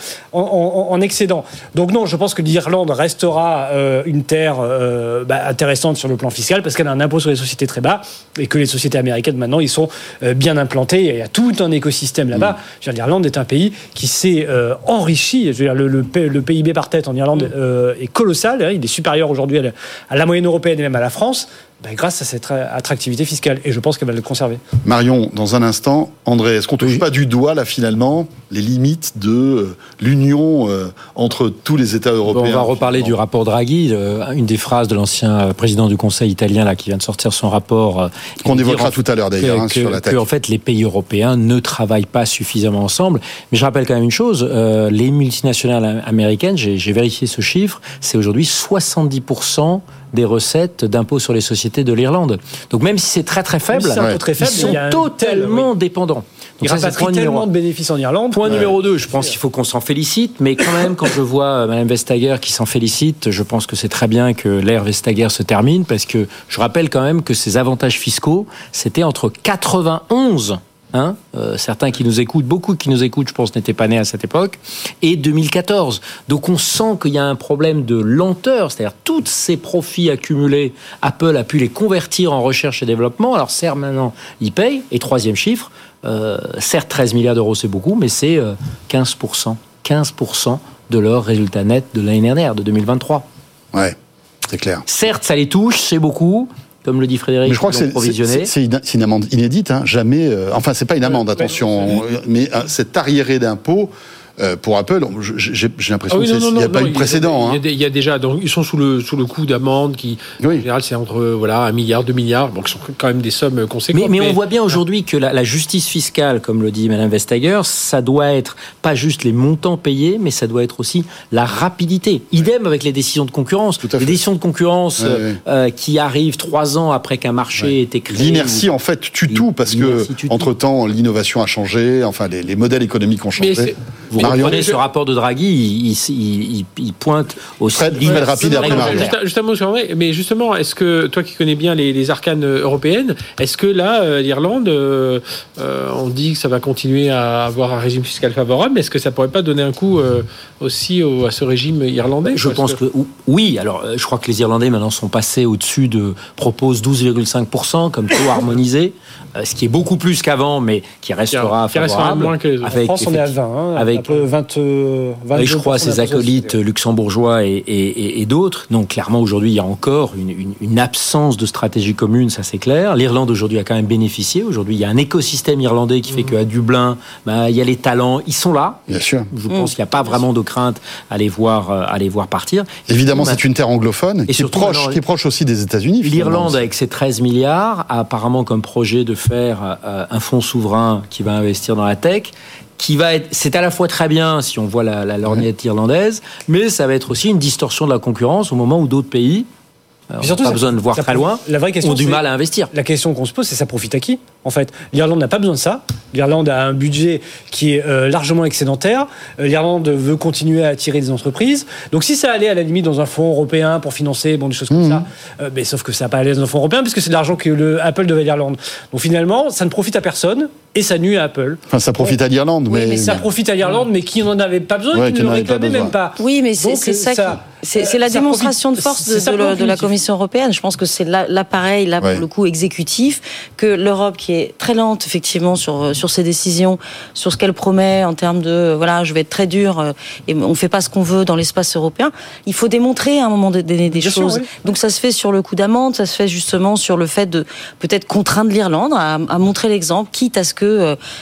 en excédent. Donc non, je pense que l'Irlande restera une terre intéressante sur le plan fiscal parce qu'elle a un impôt sur les sociétés très bas et que les sociétés américaines maintenant ils sont bien implantées. Il y a tout un écosystème là-bas. L'Irlande est un pays qui s'est enrichi. Je veux dire, le PIB par tête en Irlande est colossal. Il est supérieur aujourd'hui à la moyenne européenne et même à la France. Grâce à cette attractivité fiscale. Et je pense qu'elle va le conserver. Marion, dans un instant, André, est-ce qu'on ne touche pas du doigt, là, finalement, les limites de l'union entre tous les États européens? On va reparler du rapport Draghi. Une des phrases de l'ancien président du Conseil italien, là, qui vient de sortir son rapport... qu'on évoquera tout à l'heure, d'ailleurs, sur la taxe. En fait, les pays européens ne travaillent pas suffisamment ensemble. Mais je rappelle quand même une chose, les multinationales américaines, j'ai vérifié ce chiffre, c'est aujourd'hui 70% des recettes d'impôt sur les sociétés de l'Irlande. Donc même si c'est très très faible, ils sont totalement dépendants. Ils rapatrient tellement de bénéfices en Irlande. Point numéro 2, je pense qu'il faut qu'on s'en félicite, mais quand même, quand je vois Mme Vestager qui s'en félicite, je pense que c'est très bien que l'ère Vestager se termine, parce que je rappelle quand même que ces avantages fiscaux, c'était entre 91... certains qui nous écoutent, beaucoup qui nous écoutent, je pense, n'étaient pas nés à cette époque, et 2014. Donc on sent qu'il y a un problème de lenteur, c'est-à-dire tous ces profits accumulés, Apple a pu les convertir en recherche et développement. Alors certes, maintenant, ils payent. Et troisième chiffre, certes, 13 milliards d'euros, c'est beaucoup, mais c'est 15% de leur résultat net de l'année dernière, de 2023. Ouais, c'est clair. Certes, ça les touche, c'est beaucoup. Comme le dit Frédéric, mais je crois que c'est une amende inédite, jamais. Enfin, c'est pas une amende, attention, mais cet arriéré d'impôt. Pour Apple, j'ai l'impression qu'il n'y a pas eu de précédent. Il y a déjà, donc ils sont sous le coup d'amende qui, en général, c'est entre 1 milliard, 2 milliards, qui sont quand même des sommes conséquentes. Mais on voit bien aujourd'hui que la justice fiscale, comme le dit Mme Vestager, ça doit être pas juste les montants payés, mais ça doit être aussi la rapidité. Idem avec les décisions de concurrence. Les décisions de concurrence qui arrivent 3 ans après qu'un marché ait été créé. L'inertie, en fait, tue tout, parce que, entre-temps, l'innovation a changé, enfin, les modèles économiques ont changé. Vous reprenez ce rapport de Draghi, il pointe aussi... Fred rapide et après Mario. Juste un mot sur André, mais justement, est-ce que, toi qui connais bien les arcanes européennes, est-ce que là, l'Irlande, on dit que ça va continuer à avoir un régime fiscal favorable, mais est-ce que ça pourrait pas donner un coup aussi à ce régime irlandais? Je pense que oui. Alors, je crois que les Irlandais maintenant sont passés au-dessus proposent 12,5% comme taux harmonisé, ce qui est beaucoup plus qu'avant, mais qui restera favorable. En France, on est à 20. 22%. Je crois à ses acolytes luxembourgeois et d'autres. Donc clairement aujourd'hui il y a encore une absence de stratégie commune, ça c'est clair. L'Irlande aujourd'hui a quand même bénéficié. Aujourd'hui il y a un écosystème irlandais qui fait qu'à Dublin, il y a les talents, ils sont là. Bien sûr. Je pense qu'il n'y a pas vraiment de crainte à les voir partir. Évidemment c'est une terre anglophone qui est proche aussi des États-Unis. L'Irlande avec ses 13 milliards a apparemment comme projet de faire un fonds souverain qui va investir dans la tech. C'est à la fois très bien si on voit la lorgnette irlandaise, mais ça va être aussi une distorsion de la concurrence au moment où d'autres pays, surtout, pas besoin de voir très loin, ont du mal à investir. La question qu'on se pose, c'est ça profite à qui, en fait? L'Irlande n'a pas besoin de ça. L'Irlande a un budget qui est largement excédentaire. L'Irlande veut continuer à attirer des entreprises. Donc si ça allait à la limite dans un fonds européen pour financer des choses comme ça, mais sauf que ça n'a pas allé dans un fonds européen puisque c'est de l'argent que Apple devait à l'Irlande. Donc finalement, ça ne profite à personne. Et ça nuit à Apple. Enfin, ça profite à l'Irlande. Mais ça profite à l'Irlande, mais qui n'en avait pas besoin, qui ne le réclamait même pas. Oui, mais c'est la démonstration de force de la Commission européenne. Je pense que c'est l'appareil, pour le coup, exécutif, que l'Europe, qui est très lente, effectivement, sur ses décisions, sur ce qu'elle promet en termes de, je vais être très dur, et on ne fait pas ce qu'on veut dans l'espace européen. Il faut démontrer à un moment donné des choses. Sûr, oui. Donc ça se fait sur le coup d'amende, ça se fait justement sur le fait de peut-être contraindre l'Irlande à montrer l'exemple, quitte à ce que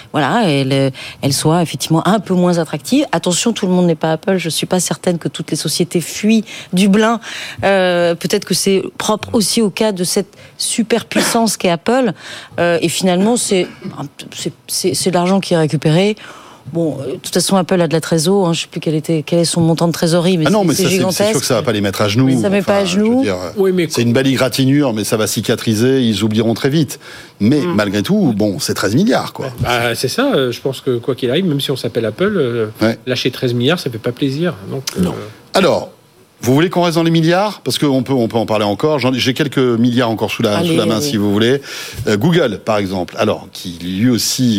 elle soit effectivement un peu moins attractive. Attention, tout le monde n'est pas Apple. Je suis pas certaine que toutes les sociétés fuient Dublin. Peut-être que c'est propre aussi au cas de cette super puissance qu'est Apple. Et finalement, c'est de l'argent qui est récupéré. Bon, de toute façon, Apple a de la trésor. Je ne sais plus quel est son montant de trésorerie, mais c'est gigantesque. C'est sûr que ça ne va pas les mettre à genoux. Ça ne met pas à genoux. C'est une belle égratignure, mais ça va cicatriser. Ils oublieront très vite. Mais malgré tout, c'est 13 milliards, quoi. C'est ça. Je pense que quoi qu'il arrive, même si on s'appelle Apple, lâcher 13 milliards, ça ne fait pas plaisir. Donc, non. Alors. Vous voulez qu'on reste dans les milliards? Parce qu'on peut en parler encore. J'ai quelques milliards encore sous la main, si vous voulez. Google, par exemple, alors, qui lui aussi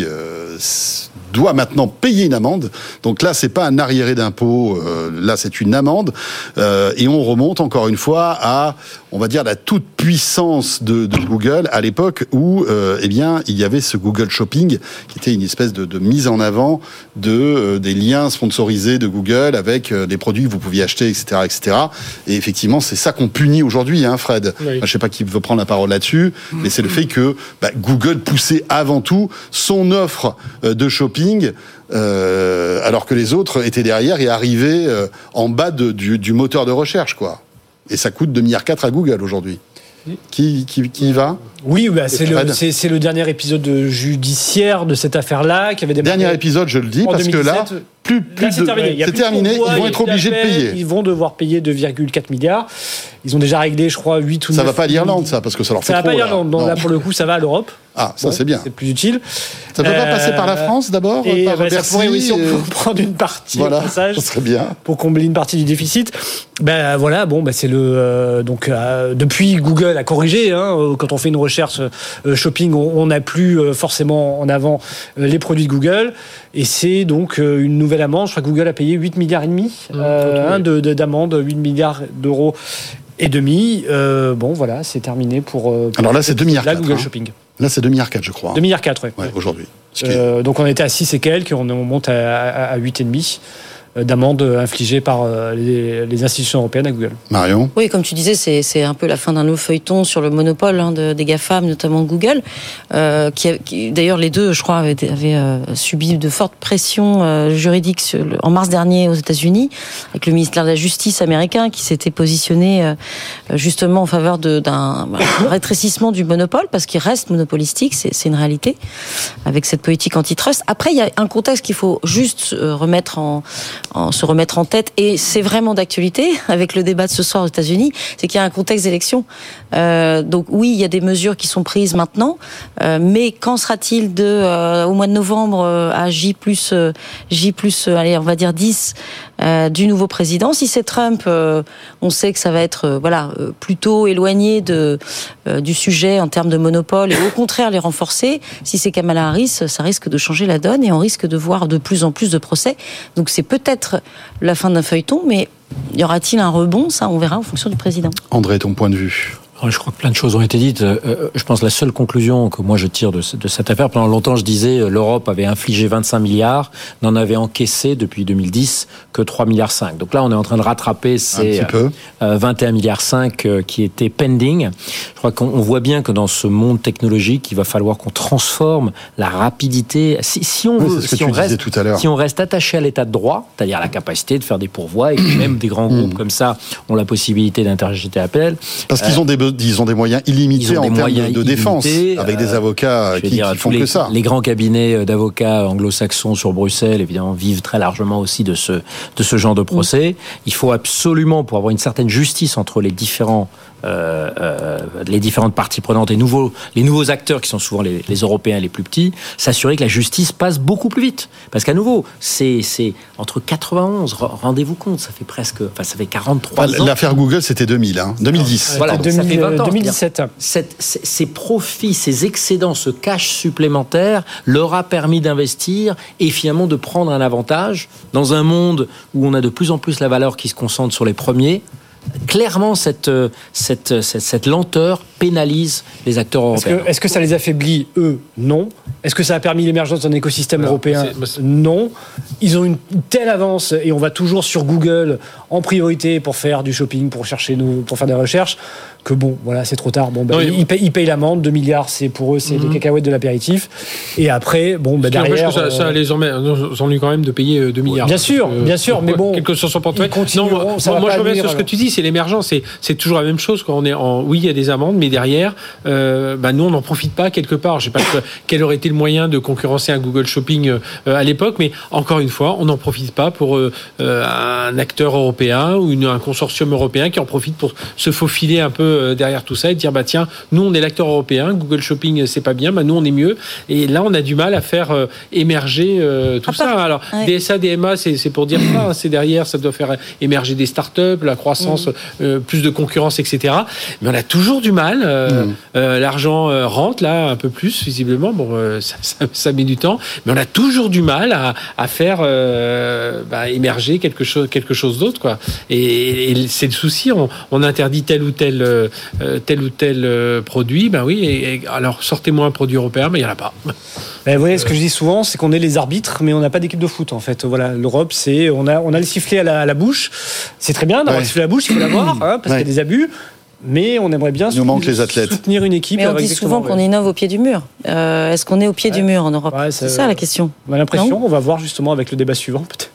doit maintenant payer une amende. Donc là, c'est pas un arriéré d'impôt. Là, c'est une amende. Et on remonte encore une fois à, on va dire, la toute puissance de Google à l'époque où, il y avait ce Google Shopping qui était une espèce de mise en avant des liens sponsorisés de Google avec des produits que vous pouviez acheter, etc., etc. Et effectivement, c'est ça qu'on punit aujourd'hui, Fred. Oui. Je sais pas qui veut prendre la parole là-dessus, mais c'est le fait que Google poussait avant tout son offre de shopping, alors que les autres étaient derrière et arrivaient en bas du moteur de recherche, quoi. Et ça coûte 2,4 milliards à Google aujourd'hui. Qui y va? Oui, c'est le dernier épisode judiciaire de cette affaire-là qui avait démarré. Dernier épisode, je le dis, parce 2017, que là, c'est terminé. Ils vont être obligés de payer. Ils vont devoir payer 2,4 milliards. Ils ont déjà réglé, je crois, 8 ou 9. Ça va pas à l'Irlande, ça, parce que ça leur fait trop. Ça va pas à l'Irlande. Non, là, pour le coup, ça va à l'Europe. Ah, ça c'est bien. C'est plus utile. Ça peut pas passer par la France d'abord, par ça pourrait aussi prendre une partie au passage. Ça serait bien. Pour combler une partie du déficit. C'est le depuis Google a corrigé. Quand on fait une recherche shopping, on n'a plus forcément en avant les produits de Google. Et c'est donc une nouvelle amende. Je crois que Google a payé 8,5 milliards d'amende, 8 milliards d'euros et demi. C'est terminé pour. Alors là, c'est 2,4 milliards. Google Shopping. Là, c'est 2,4 milliards, je crois. 2,4 milliards, ouais, aujourd'hui. Donc on était à 6 et quelques, on monte à 8,5 d'amende infligée par les institutions européennes à Google. Marion? Oui, comme tu disais, c'est un peu la fin d'un nouveau feuilleton sur le monopole des GAFAM, notamment Google, qui d'ailleurs les deux, je crois, avaient subi de fortes pressions juridiques en mars dernier aux États-Unis, avec le ministère de la Justice américain qui s'était positionné justement en faveur d'un rétrécissement du monopole, parce qu'il reste monopolistique, c'est une réalité, avec cette politique antitrust. Après, il y a un contexte qu'il faut juste se remettre en tête, et c'est vraiment d'actualité avec le débat de ce soir aux États-Unis, c'est qu'il y a un contexte d'élection. Donc oui, il y a des mesures qui sont prises maintenant, mais qu'en sera-t-il au mois de novembre à allez, on va dire 10 du nouveau président? Si c'est Trump, on sait que ça va être plutôt éloigné du sujet en termes de monopole, et au contraire les renforcer. Si c'est Kamala Harris, ça risque de changer la donne, et on risque de voir de plus en plus de procès. Donc c'est peut-être la fin d'un feuilleton, mais y aura-t-il un rebond? Ça, on verra en fonction du président. André, ton point de vue? Je crois que plein de choses ont été dites. Je pense que la seule conclusion que moi je tire de cette affaire, pendant longtemps je disais l'Europe avait infligé 25 milliards, n'en avait encaissé depuis 2010 que 3,5 milliards. Donc là on est en train de rattraper ces 21,5 milliards qui étaient pending. Je crois qu'on voit bien que dans ce monde technologique, il va falloir qu'on transforme la rapidité. Si on reste attaché à l'état de droit, c'est-à-dire la capacité de faire des pourvois, et que même des grands groupes comme ça ont la possibilité d'interjeter appel. Parce qu'ils ont des moyens illimités en termes de défense, avec des avocats qui font que ça. Les grands cabinets d'avocats anglo-saxons sur Bruxelles, évidemment, vivent très largement aussi de ce genre de procès. Il faut absolument, pour avoir une certaine justice entre les différentes parties prenantes et les nouveaux acteurs qui sont souvent les Européens les plus petits, s'assurer que la justice passe beaucoup plus vite. Parce qu'à nouveau, c'est entre 91, rendez-vous compte, ça fait 43 ans. L'affaire Google, c'était 2010. Voilà, ça fait 20 ans. 2017. Ces profits, ces excédents, ce cash supplémentaire leur a permis d'investir et finalement de prendre un avantage dans un monde où on a de plus en plus la valeur qui se concentre sur les premiers. Clairement, cette lenteur pénalise les acteurs européens. Est-ce que ça les affaiblit, eux? Non. Est-ce que ça a permis l'émergence d'un écosystème européen? Non. Ils ont une telle avance et on va toujours sur Google en priorité pour faire du shopping, pour faire des recherches, que c'est trop tard. Ils payent l'amende, 2 milliards, c'est pour eux, c'est des cacahuètes de l'apéritif. Et après, derrière... Ça les ennuie quand même de payer 2 milliards. Bien sûr, mais bon... Quelque chose sur portefeuille. Moi, je reviens sur ce que tu dis, c'est l'émergence. C'est toujours la même chose quand on est oui, il y a des amendes, mais derrière, nous, on n'en profite pas quelque part. Je ne sais pas quel aurait été le moyen de concurrencer un Google Shopping à l'époque, mais encore une fois, on n'en profite pas pour un acteur européen ou un consortium européen qui en profite pour se faufiler un peu derrière tout ça et dire tiens, nous on est l'acteur européen, Google Shopping c'est pas bien, nous on est mieux, et là on a du mal à faire émerger tout ça. Alors DSA, DMA, c'est pour dire ça, c'est derrière, ça doit faire émerger des startups, la croissance, plus de concurrence, etc. Mais on a toujours du mal. L'argent rentre là un peu plus visiblement. Ça met du temps, mais on a toujours du mal à faire émerger quelque chose d'autre, quoi. Et c'est le souci. On interdit tel ou tel produit. Alors sortez-moi un produit européen, mais il y en a pas. Vous voyez, ce que je dis souvent, c'est qu'on est les arbitres, mais on n'a pas d'équipe de foot, en fait. Voilà, l'Europe, on a le sifflet à la bouche. C'est très bien d'avoir le sifflet à la bouche, il faut l'avoir, parce qu'il y a des abus. Mais on aimerait bien soutenir une équipe. Mais on dit souvent qu'on innove au pied du mur. Est-ce qu'on est au pied du mur en Europe? C'est ça la question. On a l'impression, on va voir justement avec le débat suivant, peut-être.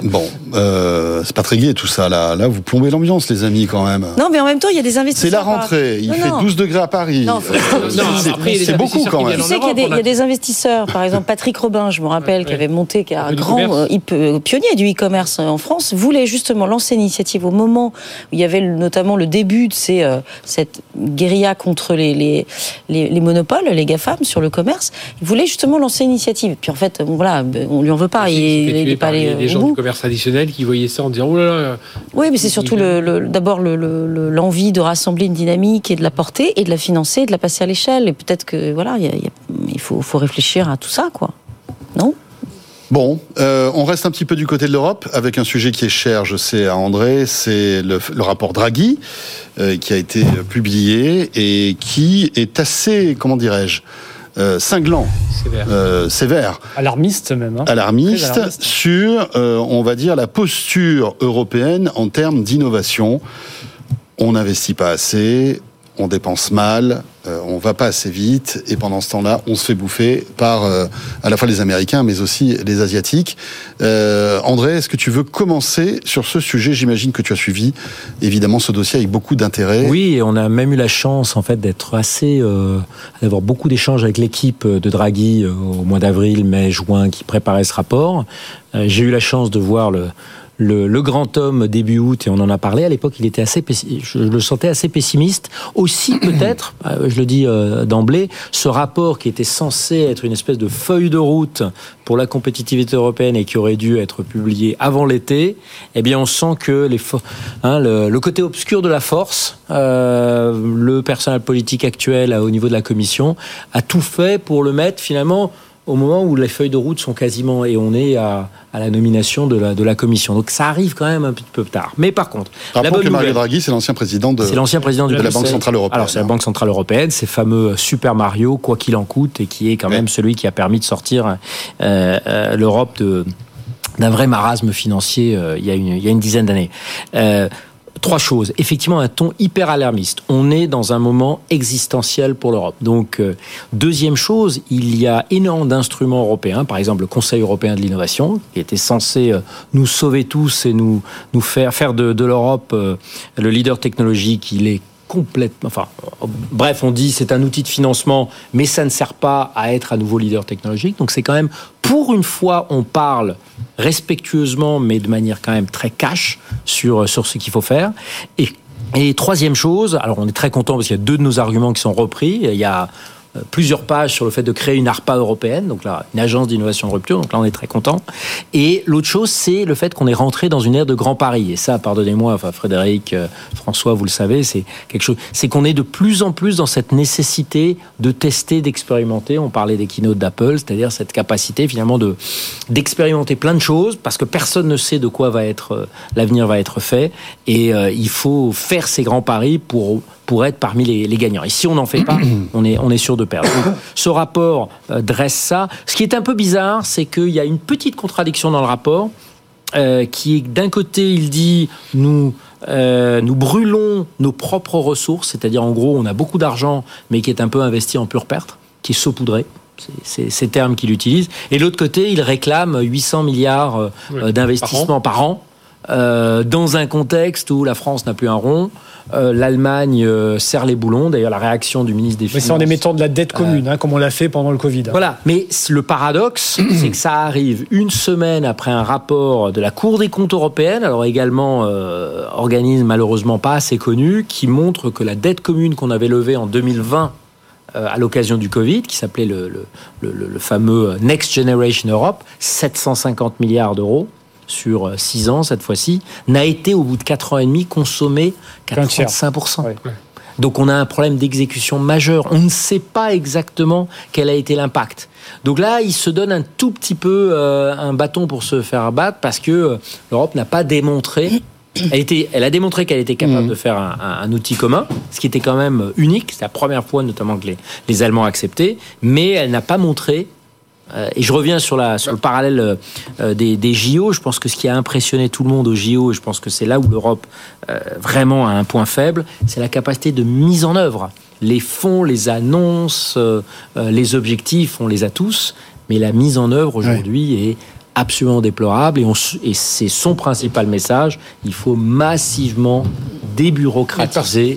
C'est pas très gai tout ça. Là, vous plombez l'ambiance, les amis, quand même. Non, mais en même temps, il y a des investisseurs. C'est la rentrée. Il fait 12 degrés à Paris. C'est beaucoup quand même. Tu sais qu'il y a des investisseurs, par exemple Patrick Robin, je me rappelle, qui avait monté, qui est un grand pionnier du e-commerce en France, voulait justement lancer l'initiative au moment où il y avait notamment le début de cette guérilla contre les monopoles, les GAFAM sur le commerce. Il voulait justement lancer une initiative. Et puis en fait, on lui en veut pas. Il n'est pas allé les gens du commerce traditionnel qui voyaient ça en disant oh là là. Oui, mais c'est surtout d'abord l'envie de rassembler une dynamique et de la porter et de la financer et de la passer à l'échelle. Et peut-être que il faut réfléchir à tout ça, quoi. Non? Bon, on reste un petit peu du côté de l'Europe avec un sujet qui est cher, je sais, à André, c'est le rapport Draghi qui a été publié et qui est assez, comment dirais-je, cinglant, sévère, alarmiste même, alarmiste sur, on va dire, la posture européenne en termes d'innovation. On n'investit pas assez, on dépense mal, on va pas assez vite, et pendant ce temps-là, on se fait bouffer par à la fois les Américains, mais aussi les Asiatiques. André, est-ce que tu veux commencer sur ce sujet? J'imagine que tu as suivi évidemment ce dossier avec beaucoup d'intérêt. Oui, et on a même eu la chance en fait d'être d'avoir beaucoup d'échanges avec l'équipe de Draghi au mois d'avril, mai, juin, qui préparait ce rapport. J'ai eu la chance de voir le grand homme début août, et on en a parlé. À l'époque, il était je le sentais assez pessimiste. Aussi, peut-être, je le dis d'emblée, ce rapport qui était censé être une espèce de feuille de route pour la compétitivité européenne et qui aurait dû être publié avant l'été, eh bien, on sent que le côté obscur de la force, le personnel politique actuel au niveau de la Commission, a tout fait pour le mettre finalement au moment où les feuilles de route sont quasiment, et on est à la nomination de la commission. Donc ça arrive quand même un petit peu tard. Mais par contre, rappelons que Mario Draghi, c'est l'ancien président de la Banque Centrale Européenne. Alors c'est la Banque Centrale Européenne, c'est fameux Super Mario, quoi qu'il en coûte, et qui est quand même celui qui a permis de sortir l'Europe d'un vrai marasme financier il y a une dizaine d'années. 3 choses. Effectivement, un ton hyper alarmiste. On est dans un moment existentiel pour l'Europe. Donc, deuxième chose, il y a énormément d'instruments européens, par exemple le Conseil européen de l'innovation, qui était censé nous sauver tous et nous faire de l'Europe le leader technologique. Il est complètement... Enfin, bref, on dit c'est un outil de financement, mais ça ne sert pas à être à nouveau leader technologique. Donc, c'est quand même, pour une fois, on parle respectueusement, mais de manière quand même très cash sur ce qu'il faut faire. Et troisième chose, alors on est très content parce qu'il y a 2 de nos arguments qui sont repris. Il y a plusieurs pages sur le fait de créer une ARPA européenne, donc là, une agence d'innovation de rupture, donc là on est très content. Et l'autre chose, c'est le fait qu'on est rentré dans une ère de grand pari. Et ça, pardonnez-moi, enfin Frédéric, François, vous le savez, c'est quelque chose. C'est qu'on est de plus en plus dans cette nécessité de tester, d'expérimenter. On parlait des keynotes d'Apple, c'est-à-dire cette capacité finalement d'expérimenter plein de choses, parce que personne ne sait de quoi l'avenir va être fait. Et il faut faire ces grands paris pour être parmi les gagnants. Et si on n'en fait pas, on est sûr de perdre. Donc, ce rapport dresse ça. Ce qui est un peu bizarre, c'est qu'il y a une petite contradiction dans le rapport, qui est d'un côté, il dit nous brûlons nos propres ressources, c'est-à-dire en gros, on a beaucoup d'argent, mais qui est un peu investi en pure perte, qui est saupoudré. C'est ces termes qu'il utilise. Et de l'autre côté, il réclame 800 milliards d'investissements par an, dans un contexte où la France n'a plus un rond. L'Allemagne serre les boulons. D'ailleurs, la réaction du ministre des Finances... Mais c'est en émettant de la dette commune, comme on l'a fait pendant le Covid. Voilà. Mais le paradoxe, c'est que ça arrive une semaine après un rapport de la Cour des comptes européenne, alors également organisme malheureusement pas assez connu, qui montre que la dette commune qu'on avait levée en 2020 à l'occasion du Covid, qui s'appelait le fameux Next Generation Europe, 750 milliards d'euros, sur 6 ans cette fois-ci, n'a été au bout de 4 ans et demi consommé qu'à 35%. Ouais. Donc on a un problème d'exécution majeur. On ne sait pas exactement quel a été l'impact. Donc là, il se donne un tout petit peu un bâton pour se faire battre, parce que l'Europe n'a pas démontré... Elle a démontré qu'elle était capable de faire un outil commun, ce qui était quand même unique. C'est la première fois notamment que les Allemands acceptaient, mais elle n'a pas montré... Et je reviens sur le parallèle des JO. Je pense que ce qui a impressionné tout le monde aux JO, et je pense que c'est là où l'Europe vraiment a un point faible, c'est la capacité de mise en œuvre. Les fonds, les annonces, les objectifs, on les a tous, mais la mise en œuvre aujourd'hui est absolument déplorable, et c'est son principal message. Il faut massivement débureaucratiser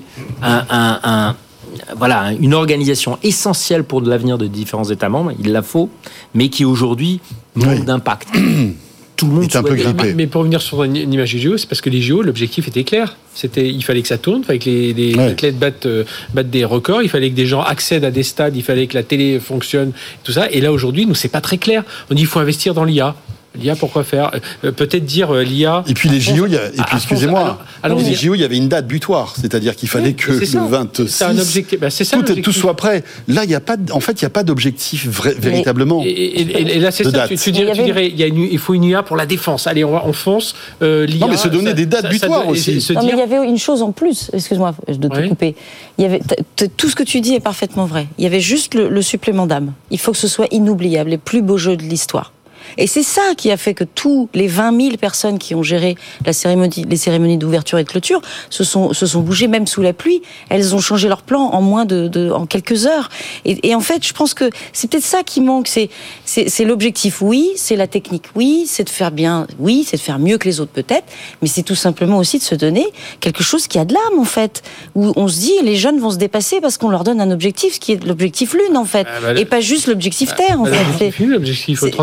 une organisation essentielle pour l'avenir de différents États membres, il la faut, mais qui aujourd'hui manque d'impact. Tout le monde est un peu grippé. Mais pour revenir sur une image des JO, c'est parce que les JO, l'objectif était clair. Il fallait que ça tourne, il fallait que les athlètes battent des records, il fallait que des gens accèdent à des stades, il fallait que la télé fonctionne, tout ça. Et là aujourd'hui, nous c'est pas très clair. On dit il faut investir dans l'IA. L'IA, pourquoi faire ? Peut-être dire l'IA... Et puis les JO, excusez-moi, les JO, il y avait une date butoir, c'est-à-dire qu'il fallait que le 26, c'est un objectif, tout soit prêt. Là, il n'y a pas d'objectif véritablement. Et là, c'est ça, tu dirais, il faut une IA pour la défense. Allez, on fonce. L'IA, non, mais se donner des dates butoirs aussi. Non, mais il y avait une chose en plus, excuse-moi de te couper. Tout ce que tu dis est parfaitement vrai. Il y avait juste le supplément d'âme. Il faut que ce soit inoubliable, les plus beaux jeux de l'histoire. Et c'est ça qui a fait que tous les 20 000 personnes qui ont géré les cérémonies d'ouverture et de clôture se sont bougées, même sous la pluie. Elles ont changé leur plan en en quelques heures. Et en fait, je pense que c'est peut-être ça qui manque. C'est l'objectif, oui, c'est la technique, oui, c'est de faire bien, oui, c'est de faire mieux que les autres peut-être, mais c'est tout simplement aussi de se donner quelque chose qui a de l'âme, en fait. Où on se dit, les jeunes vont se dépasser parce qu'on leur donne un objectif, ce qui est l'objectif Lune, en fait. Et pas juste l'objectif Terre, en fait. L'objectif, transition écologique.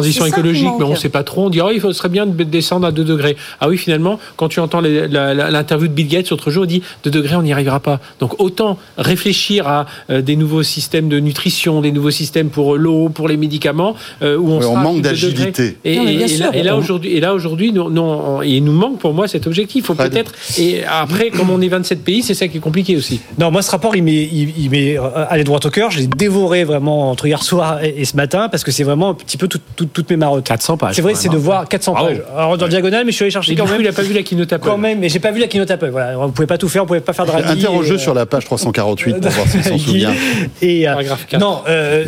logique, mais on ne sait pas trop. On dit il serait bien de descendre à 2 degrés. Ah oui, finalement, quand tu entends l'interview de Bill Gates l'autre jour, il dit 2 degrés, on n'y arrivera pas. Donc autant réfléchir à des nouveaux systèmes de nutrition, des nouveaux systèmes pour l'eau, pour les médicaments, où on manque d'agilité. Et là aujourd'hui, il nous manque pour moi cet objectif. Il faut peut-être. Et après, comme on est 27 pays, c'est ça qui est compliqué aussi. Non, moi ce rapport, il m'est allé droit au cœur. Je l'ai dévoré vraiment entre hier soir et ce matin parce que c'est vraiment un petit peu toutes mes marottes. 400 pages. C'est vrai, c'est de voir 400 pages. Alors dans diagonale, mais je suis allé chercher quand même. Il n'a pas vu la keynote Apple. Quand même, mais j'ai pas vu la keynote Apple. Voilà, on pouvait pas tout faire, on pouvait pas faire de Draghi. Interroge-le sur la page 348 pour voir s'il s'en souvient. Et non,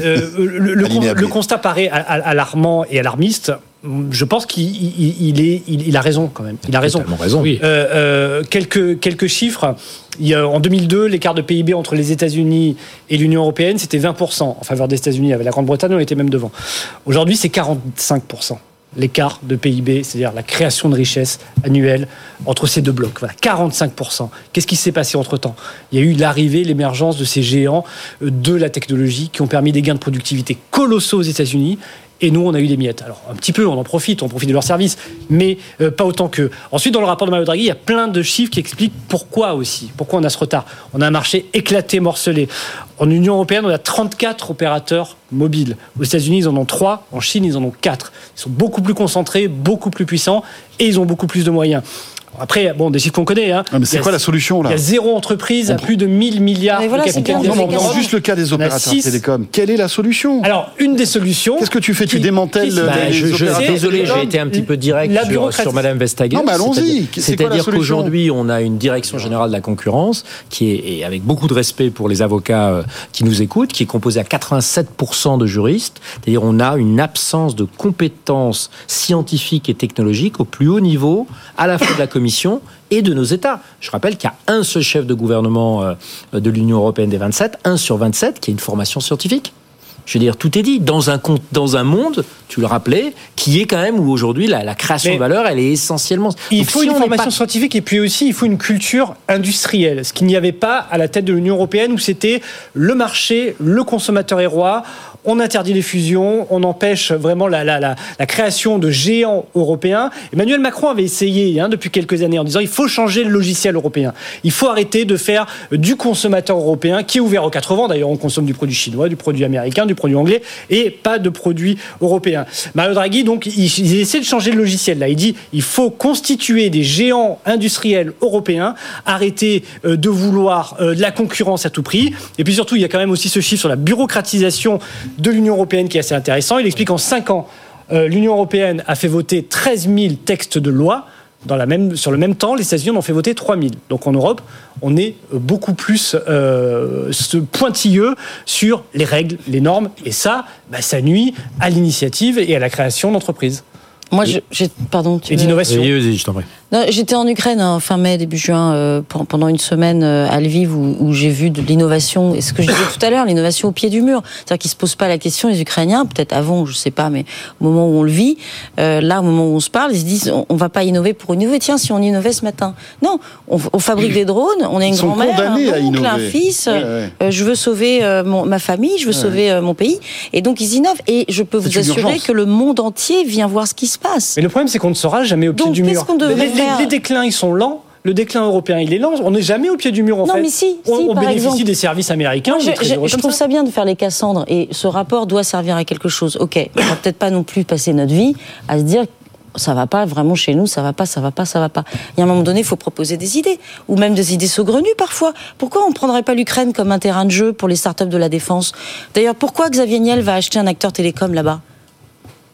le constat paraît alarmant et alarmiste. Je pense qu'il a raison quand même. Il a raison. Oui. Quelques chiffres. En 2002, l'écart de PIB entre les États-Unis et l'Union européenne, c'était 20% en faveur des États-Unis. Avec la Grande-Bretagne, on était même devant. Aujourd'hui, c'est 45%. L'écart de PIB, c'est-à-dire la création de richesse annuelle entre ces deux blocs. Voilà, 45%. Qu'est-ce qui s'est passé entre-temps ? Il y a eu l'arrivée, l'émergence de ces géants de la technologie qui ont permis des gains de productivité colossaux aux États-Unis. Et nous, on a eu des miettes. Alors, un petit peu, on profite de leurs services, mais pas autant qu'eux. Ensuite, dans le rapport de Mario Draghi, il y a plein de chiffres qui expliquent pourquoi on a ce retard. On a un marché éclaté, morcelé. En Union européenne, on a 34 opérateurs mobiles. Aux États-Unis, ils en ont 3. En Chine, ils en ont 4. Ils sont beaucoup plus concentrés, beaucoup plus puissants, et ils ont beaucoup plus de moyens. Après, des chiffres qu'on connaît. Hein. Mais c'est quoi la solution là ? Il y a 0 entreprise à plus de 1000 milliards de capitalisation. On prend juste le cas des opérateurs télécoms. Quelle est la solution ? Alors, une des solutions. Qu'est-ce que tu fais ? Tu démantèles les opérateurs. Désolé, j'ai été un petit peu direct sur Madame Vestager. Non, mais allons-y. C'est-à-dire qu'aujourd'hui, on a une direction générale de la concurrence qui est, avec beaucoup de respect pour les avocats qui nous écoutent, qui est composée à 87% de juristes. C'est-à-dire on a une absence de compétences scientifiques et technologiques au plus haut niveau, à la fois de la Commission et de nos États. Je rappelle qu'il y a un seul chef de gouvernement de l'Union européenne des 27, 1 sur 27, qui a une formation scientifique. Je veux dire, tout est dit. Dans un monde, tu le rappelais, qui est quand même où aujourd'hui la création de valeur, elle est essentiellement... Il faut une formation scientifique et puis aussi il faut une culture industrielle. Ce qu'il n'y avait pas à la tête de l'Union européenne où c'était le marché, le consommateur est roi. On interdit les fusions, on empêche vraiment la création de géants européens. Emmanuel Macron avait essayé depuis quelques années en disant il faut changer le logiciel européen. Il faut arrêter de faire du consommateur européen qui est ouvert aux 4 vents. D'ailleurs, on consomme du produit chinois, du produit américain, du produit anglais et pas de produits européens. Mario Draghi, donc, il essaie de changer le logiciel. Là, il dit il faut constituer des géants industriels européens, arrêter de vouloir de la concurrence à tout prix. Et puis surtout, il y a quand même aussi ce chiffre sur la bureaucratisation de l'Union européenne qui est assez intéressant. Il explique qu'en 5 ans, l'Union européenne a fait voter 13 000 textes de loi. Sur le même temps, les États-Unis en ont fait voter 3 000. Donc en Europe, on est beaucoup plus pointilleux sur les règles, les normes. Et ça nuit à l'initiative et à la création d'entreprises. Moi, et d'innovation. Oui, je t'en prie. Non, j'étais en Ukraine fin mai, début juin, pendant une semaine à Lviv où j'ai vu de l'innovation. Et ce que je disais tout à l'heure, l'innovation au pied du mur. C'est-à-dire qu'ils se posent pas la question, les Ukrainiens, peut-être avant, je sais pas, mais au moment où on le vit, là, au moment où on se parle, ils se disent, on va pas innover pour innover. Tiens, si on innovait ce matin. Non, on fabrique des drones, on a une grand-mère, un oncle, un fils. Je veux sauver ma famille, je veux sauver mon pays. Et donc, ils innovent. Et je peux vous assurer que le monde entier vient voir ce qui se passe. Mais le problème, c'est qu'on ne sera jamais au pied du mur. Les déclins, ils sont lents. Le déclin européen, il est lent. On n'est jamais au pied du mur, en fait. Mais si, on bénéficie exemple, des services américains. Je trouve ça bien de faire les Cassandres. Et ce rapport doit servir à quelque chose. OK, on va peut-être pas non plus passer notre vie à se dire ça va pas vraiment chez nous, ça va pas. Il y a un moment donné, il faut proposer des idées. Ou même des idées saugrenues, parfois. Pourquoi on ne prendrait pas l'Ukraine comme un terrain de jeu pour les startups de la défense ? D'ailleurs, pourquoi Xavier Niel va acheter un acteur télécom là-bas ? Pourquoi ?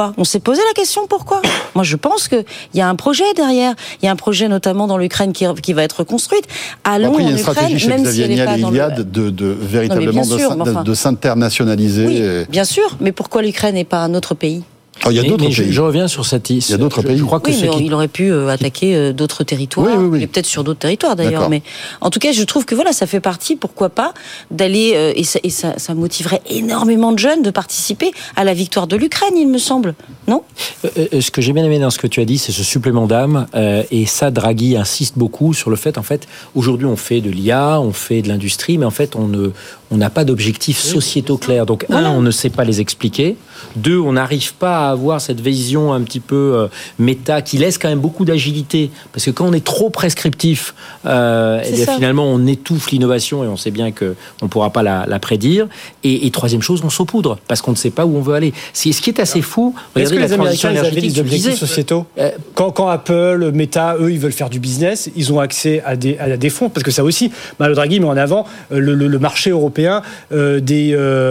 On s'est posé la question pourquoi ? Moi, je pense qu'il y a un projet derrière. Il y a un projet notamment dans l'Ukraine qui va être construite. Allons en Ukraine, même si elle n'est pas dans il y a une stratégie chez Xavier Niel et Iliad véritablement de s'internationaliser. Oui, bien sûr. Mais pourquoi l'Ukraine n'est pas un autre pays ? Il y a d'autres pays. Je reviens sur cette Il y a d'autres pays. Je crois que il aurait pu attaquer d'autres territoires, et peut-être sur d'autres territoires d'ailleurs. D'accord. Mais en tout cas, je trouve que ça fait partie, pourquoi pas, d'aller et ça motiverait énormément de jeunes de participer à la victoire de l'Ukraine, il me semble, non ? Ce que j'ai bien aimé dans ce que tu as dit, c'est ce supplément d'âme. Et ça, Draghi insiste beaucoup sur le fait, en fait, aujourd'hui, on fait de l'IA, on fait de l'industrie, mais en fait, on on n'a pas d'objectifs sociétaux clairs. Donc, on ne sait pas les expliquer. 2, on n'arrive pas à avoir cette vision un petit peu méta qui laisse quand même beaucoup d'agilité. Parce que quand on est trop prescriptif, finalement, on étouffe l'innovation et on sait bien qu'on ne pourra pas la prédire. Et 3e chose, on saupoudre parce qu'on ne sait pas où on veut aller. Ce qui est assez fou, regardez la transition énergétique. Des objectifs sociétaux. Quand Apple, Meta, eux, ils veulent faire du business, ils ont accès à des fonds. Parce que ça aussi, Mario Draghi met en avant le marché européen des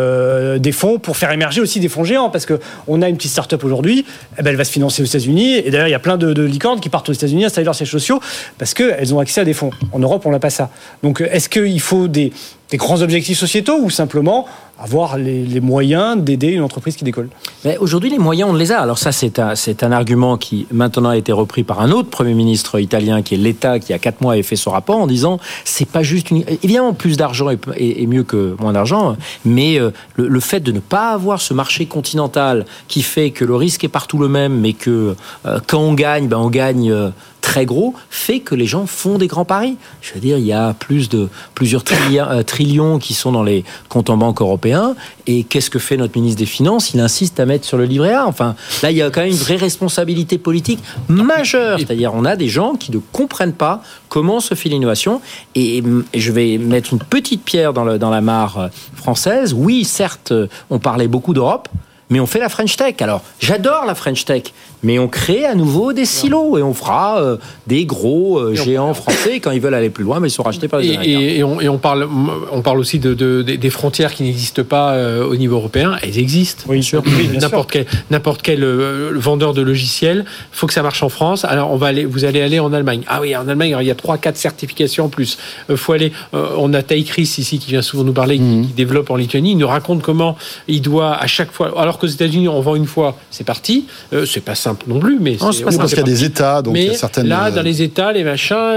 fonds pour faire émerger aussi des fonds géants. Parce qu'on a une petite start-up aujourd'hui, elle va se financer aux États-Unis. Et d'ailleurs, il y a plein de licornes qui partent aux États-Unis installer leurs sièges sociaux parce qu'elles ont accès à des fonds. En Europe, on n'a pas ça. Donc, est-ce qu'il faut des grands objectifs sociétaux ou simplement avoir les moyens d'aider une entreprise qui décolle? Mais aujourd'hui, les moyens, on les a. Alors ça, c'est un argument qui maintenant a été repris par un autre Premier ministre italien, qui est Letta, qui il y a 4 mois avait fait son rapport en disant c'est pas juste évidemment plus d'argent est mieux que moins d'argent, mais le fait de ne pas avoir ce marché continental qui fait que le risque est partout le même, mais que quand on gagne, on gagne très gros, fait que les gens font des grands paris. Je veux dire, il y a plusieurs trillions qui sont dans les comptes en banque européens. Et qu'est-ce que fait notre ministre des Finances? Il insiste à mettre sur le livret A. Enfin, là, il y a quand même une vraie responsabilité politique majeure. C'est-à-dire, on a des gens qui ne comprennent pas comment se fait l'innovation. Et je vais mettre une petite pierre dans la mare française. Oui, certes, on parlait beaucoup d'Europe, mais on fait la French Tech. Alors, j'adore la French Tech, mais on crée à nouveau des silos et on fera des gros géants français. Quand ils veulent aller plus loin, mais ils sont rachetés par les Américains. Et on parle aussi des frontières qui n'existent pas au niveau européen. Elles existent. Oui, sûr. N'importe quel vendeur de logiciels, faut que ça marche en France. Alors vous allez aller en Allemagne. Ah oui, en Allemagne, il y a 3-4 certifications en plus. Faut aller. On a Taïkris ici qui vient souvent nous parler, qui développe en Lituanie. Il nous raconte comment il doit à chaque fois. Alors qu'aux États-Unis, on vend une fois, c'est parti. C'est pas simple non plus, mais c'est pas parce qu'il y a des États, donc il y a certaines. Là, dans les États, les machins,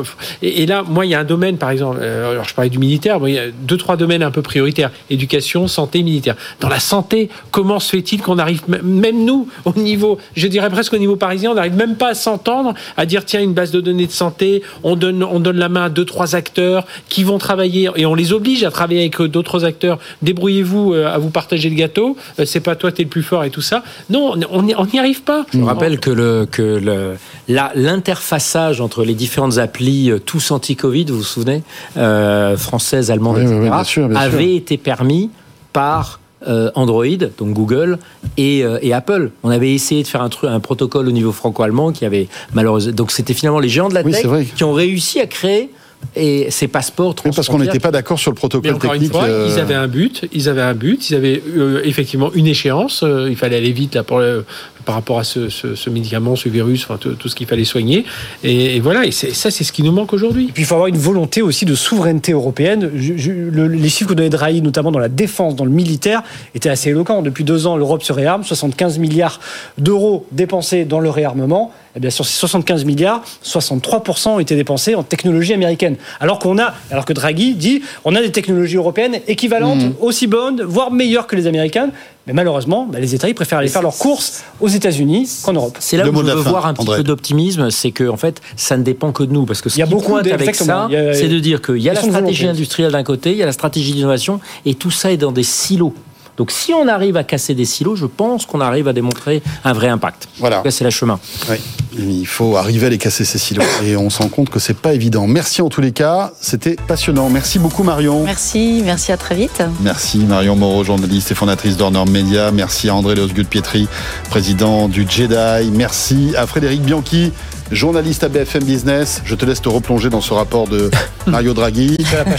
et là, moi, il y a un domaine, par exemple. Alors, je parlais du militaire. Il y a 2-3 domaines un peu prioritaires: éducation, santé, militaire. Dans la santé, comment se fait-il qu'on arrive, même nous, au niveau, je dirais presque au niveau parisien, on n'arrive même pas à s'entendre, à dire tiens, une base de données de santé, on donne la main à 2-3 acteurs qui vont travailler et on les oblige à travailler avec d'autres acteurs. Débrouillez-vous à vous partager le gâteau. C'est pas toi, t'es le plus fort et tout ça. Non, on n'y arrive pas. Je rappelle que l'interfaçage entre les différentes applis, tous anti-Covid, vous vous souvenez, françaises, allemandes, etc., bien sûr. avait été permis par Android, donc Google, et Apple. On avait essayé de faire un protocole au niveau franco-allemand qui avait malheureusement... Donc c'était finalement les géants de la tech qui ont réussi à créer et ces passeports transfrontières. Parce qu'on n'était pas d'accord sur le protocole technique. Encore une fois, ils avaient un but, ils avaient effectivement une échéance, il fallait aller vite là par rapport à ce médicament, ce virus, enfin tout ce qu'il fallait soigner. Et voilà, et ça c'est ce qui nous manque aujourd'hui. Et puis il faut avoir une volonté aussi de souveraineté européenne. Les chiffres que donnait Draghi, notamment dans la défense, dans le militaire, étaient assez éloquents. Depuis 2 ans, l'Europe se réarme, 75 milliards d'euros dépensés dans le réarmement. Et bien sur ces 75 milliards, 63% ont été dépensés en technologie américaine. Alors que Draghi dit, on a des technologies européennes équivalentes, aussi bonnes, voire meilleures que les américaines. Mais malheureusement, les États, ils préfèrent aller faire leurs courses aux États-Unis qu'en Europe. C'est là où je veux voir un petit peu d'optimisme, c'est que en fait, ça ne dépend que de nous, parce que ce qui pointe avec ça, c'est de dire qu'il y a la stratégie industrielle d'un côté, il y a la stratégie d'innovation, et tout ça est dans des silos. Donc si on arrive à casser des silos, je pense qu'on arrive à démontrer un vrai impact. Voilà. En tout cas, c'est le chemin. Oui. Il faut arriver à les casser, ces silos. Et on se rend compte que c'est pas évident. Merci en tous les cas. C'était passionnant. Merci beaucoup, Marion. Merci à très vite. Merci Marion Moreau, journaliste et fondatrice d'Horner Media. Merci à André Leosgut-Pietri, président du JEDI. Merci à Frédéric Bianchi, journaliste à BFM Business. Je te laisse te replonger dans ce rapport de Mario Draghi.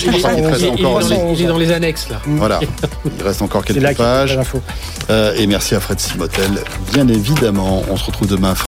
Il est dans les annexes là. Voilà. Il reste encore quelques pages. Et merci à Fred Simotel. Bien évidemment, on se retrouve demain.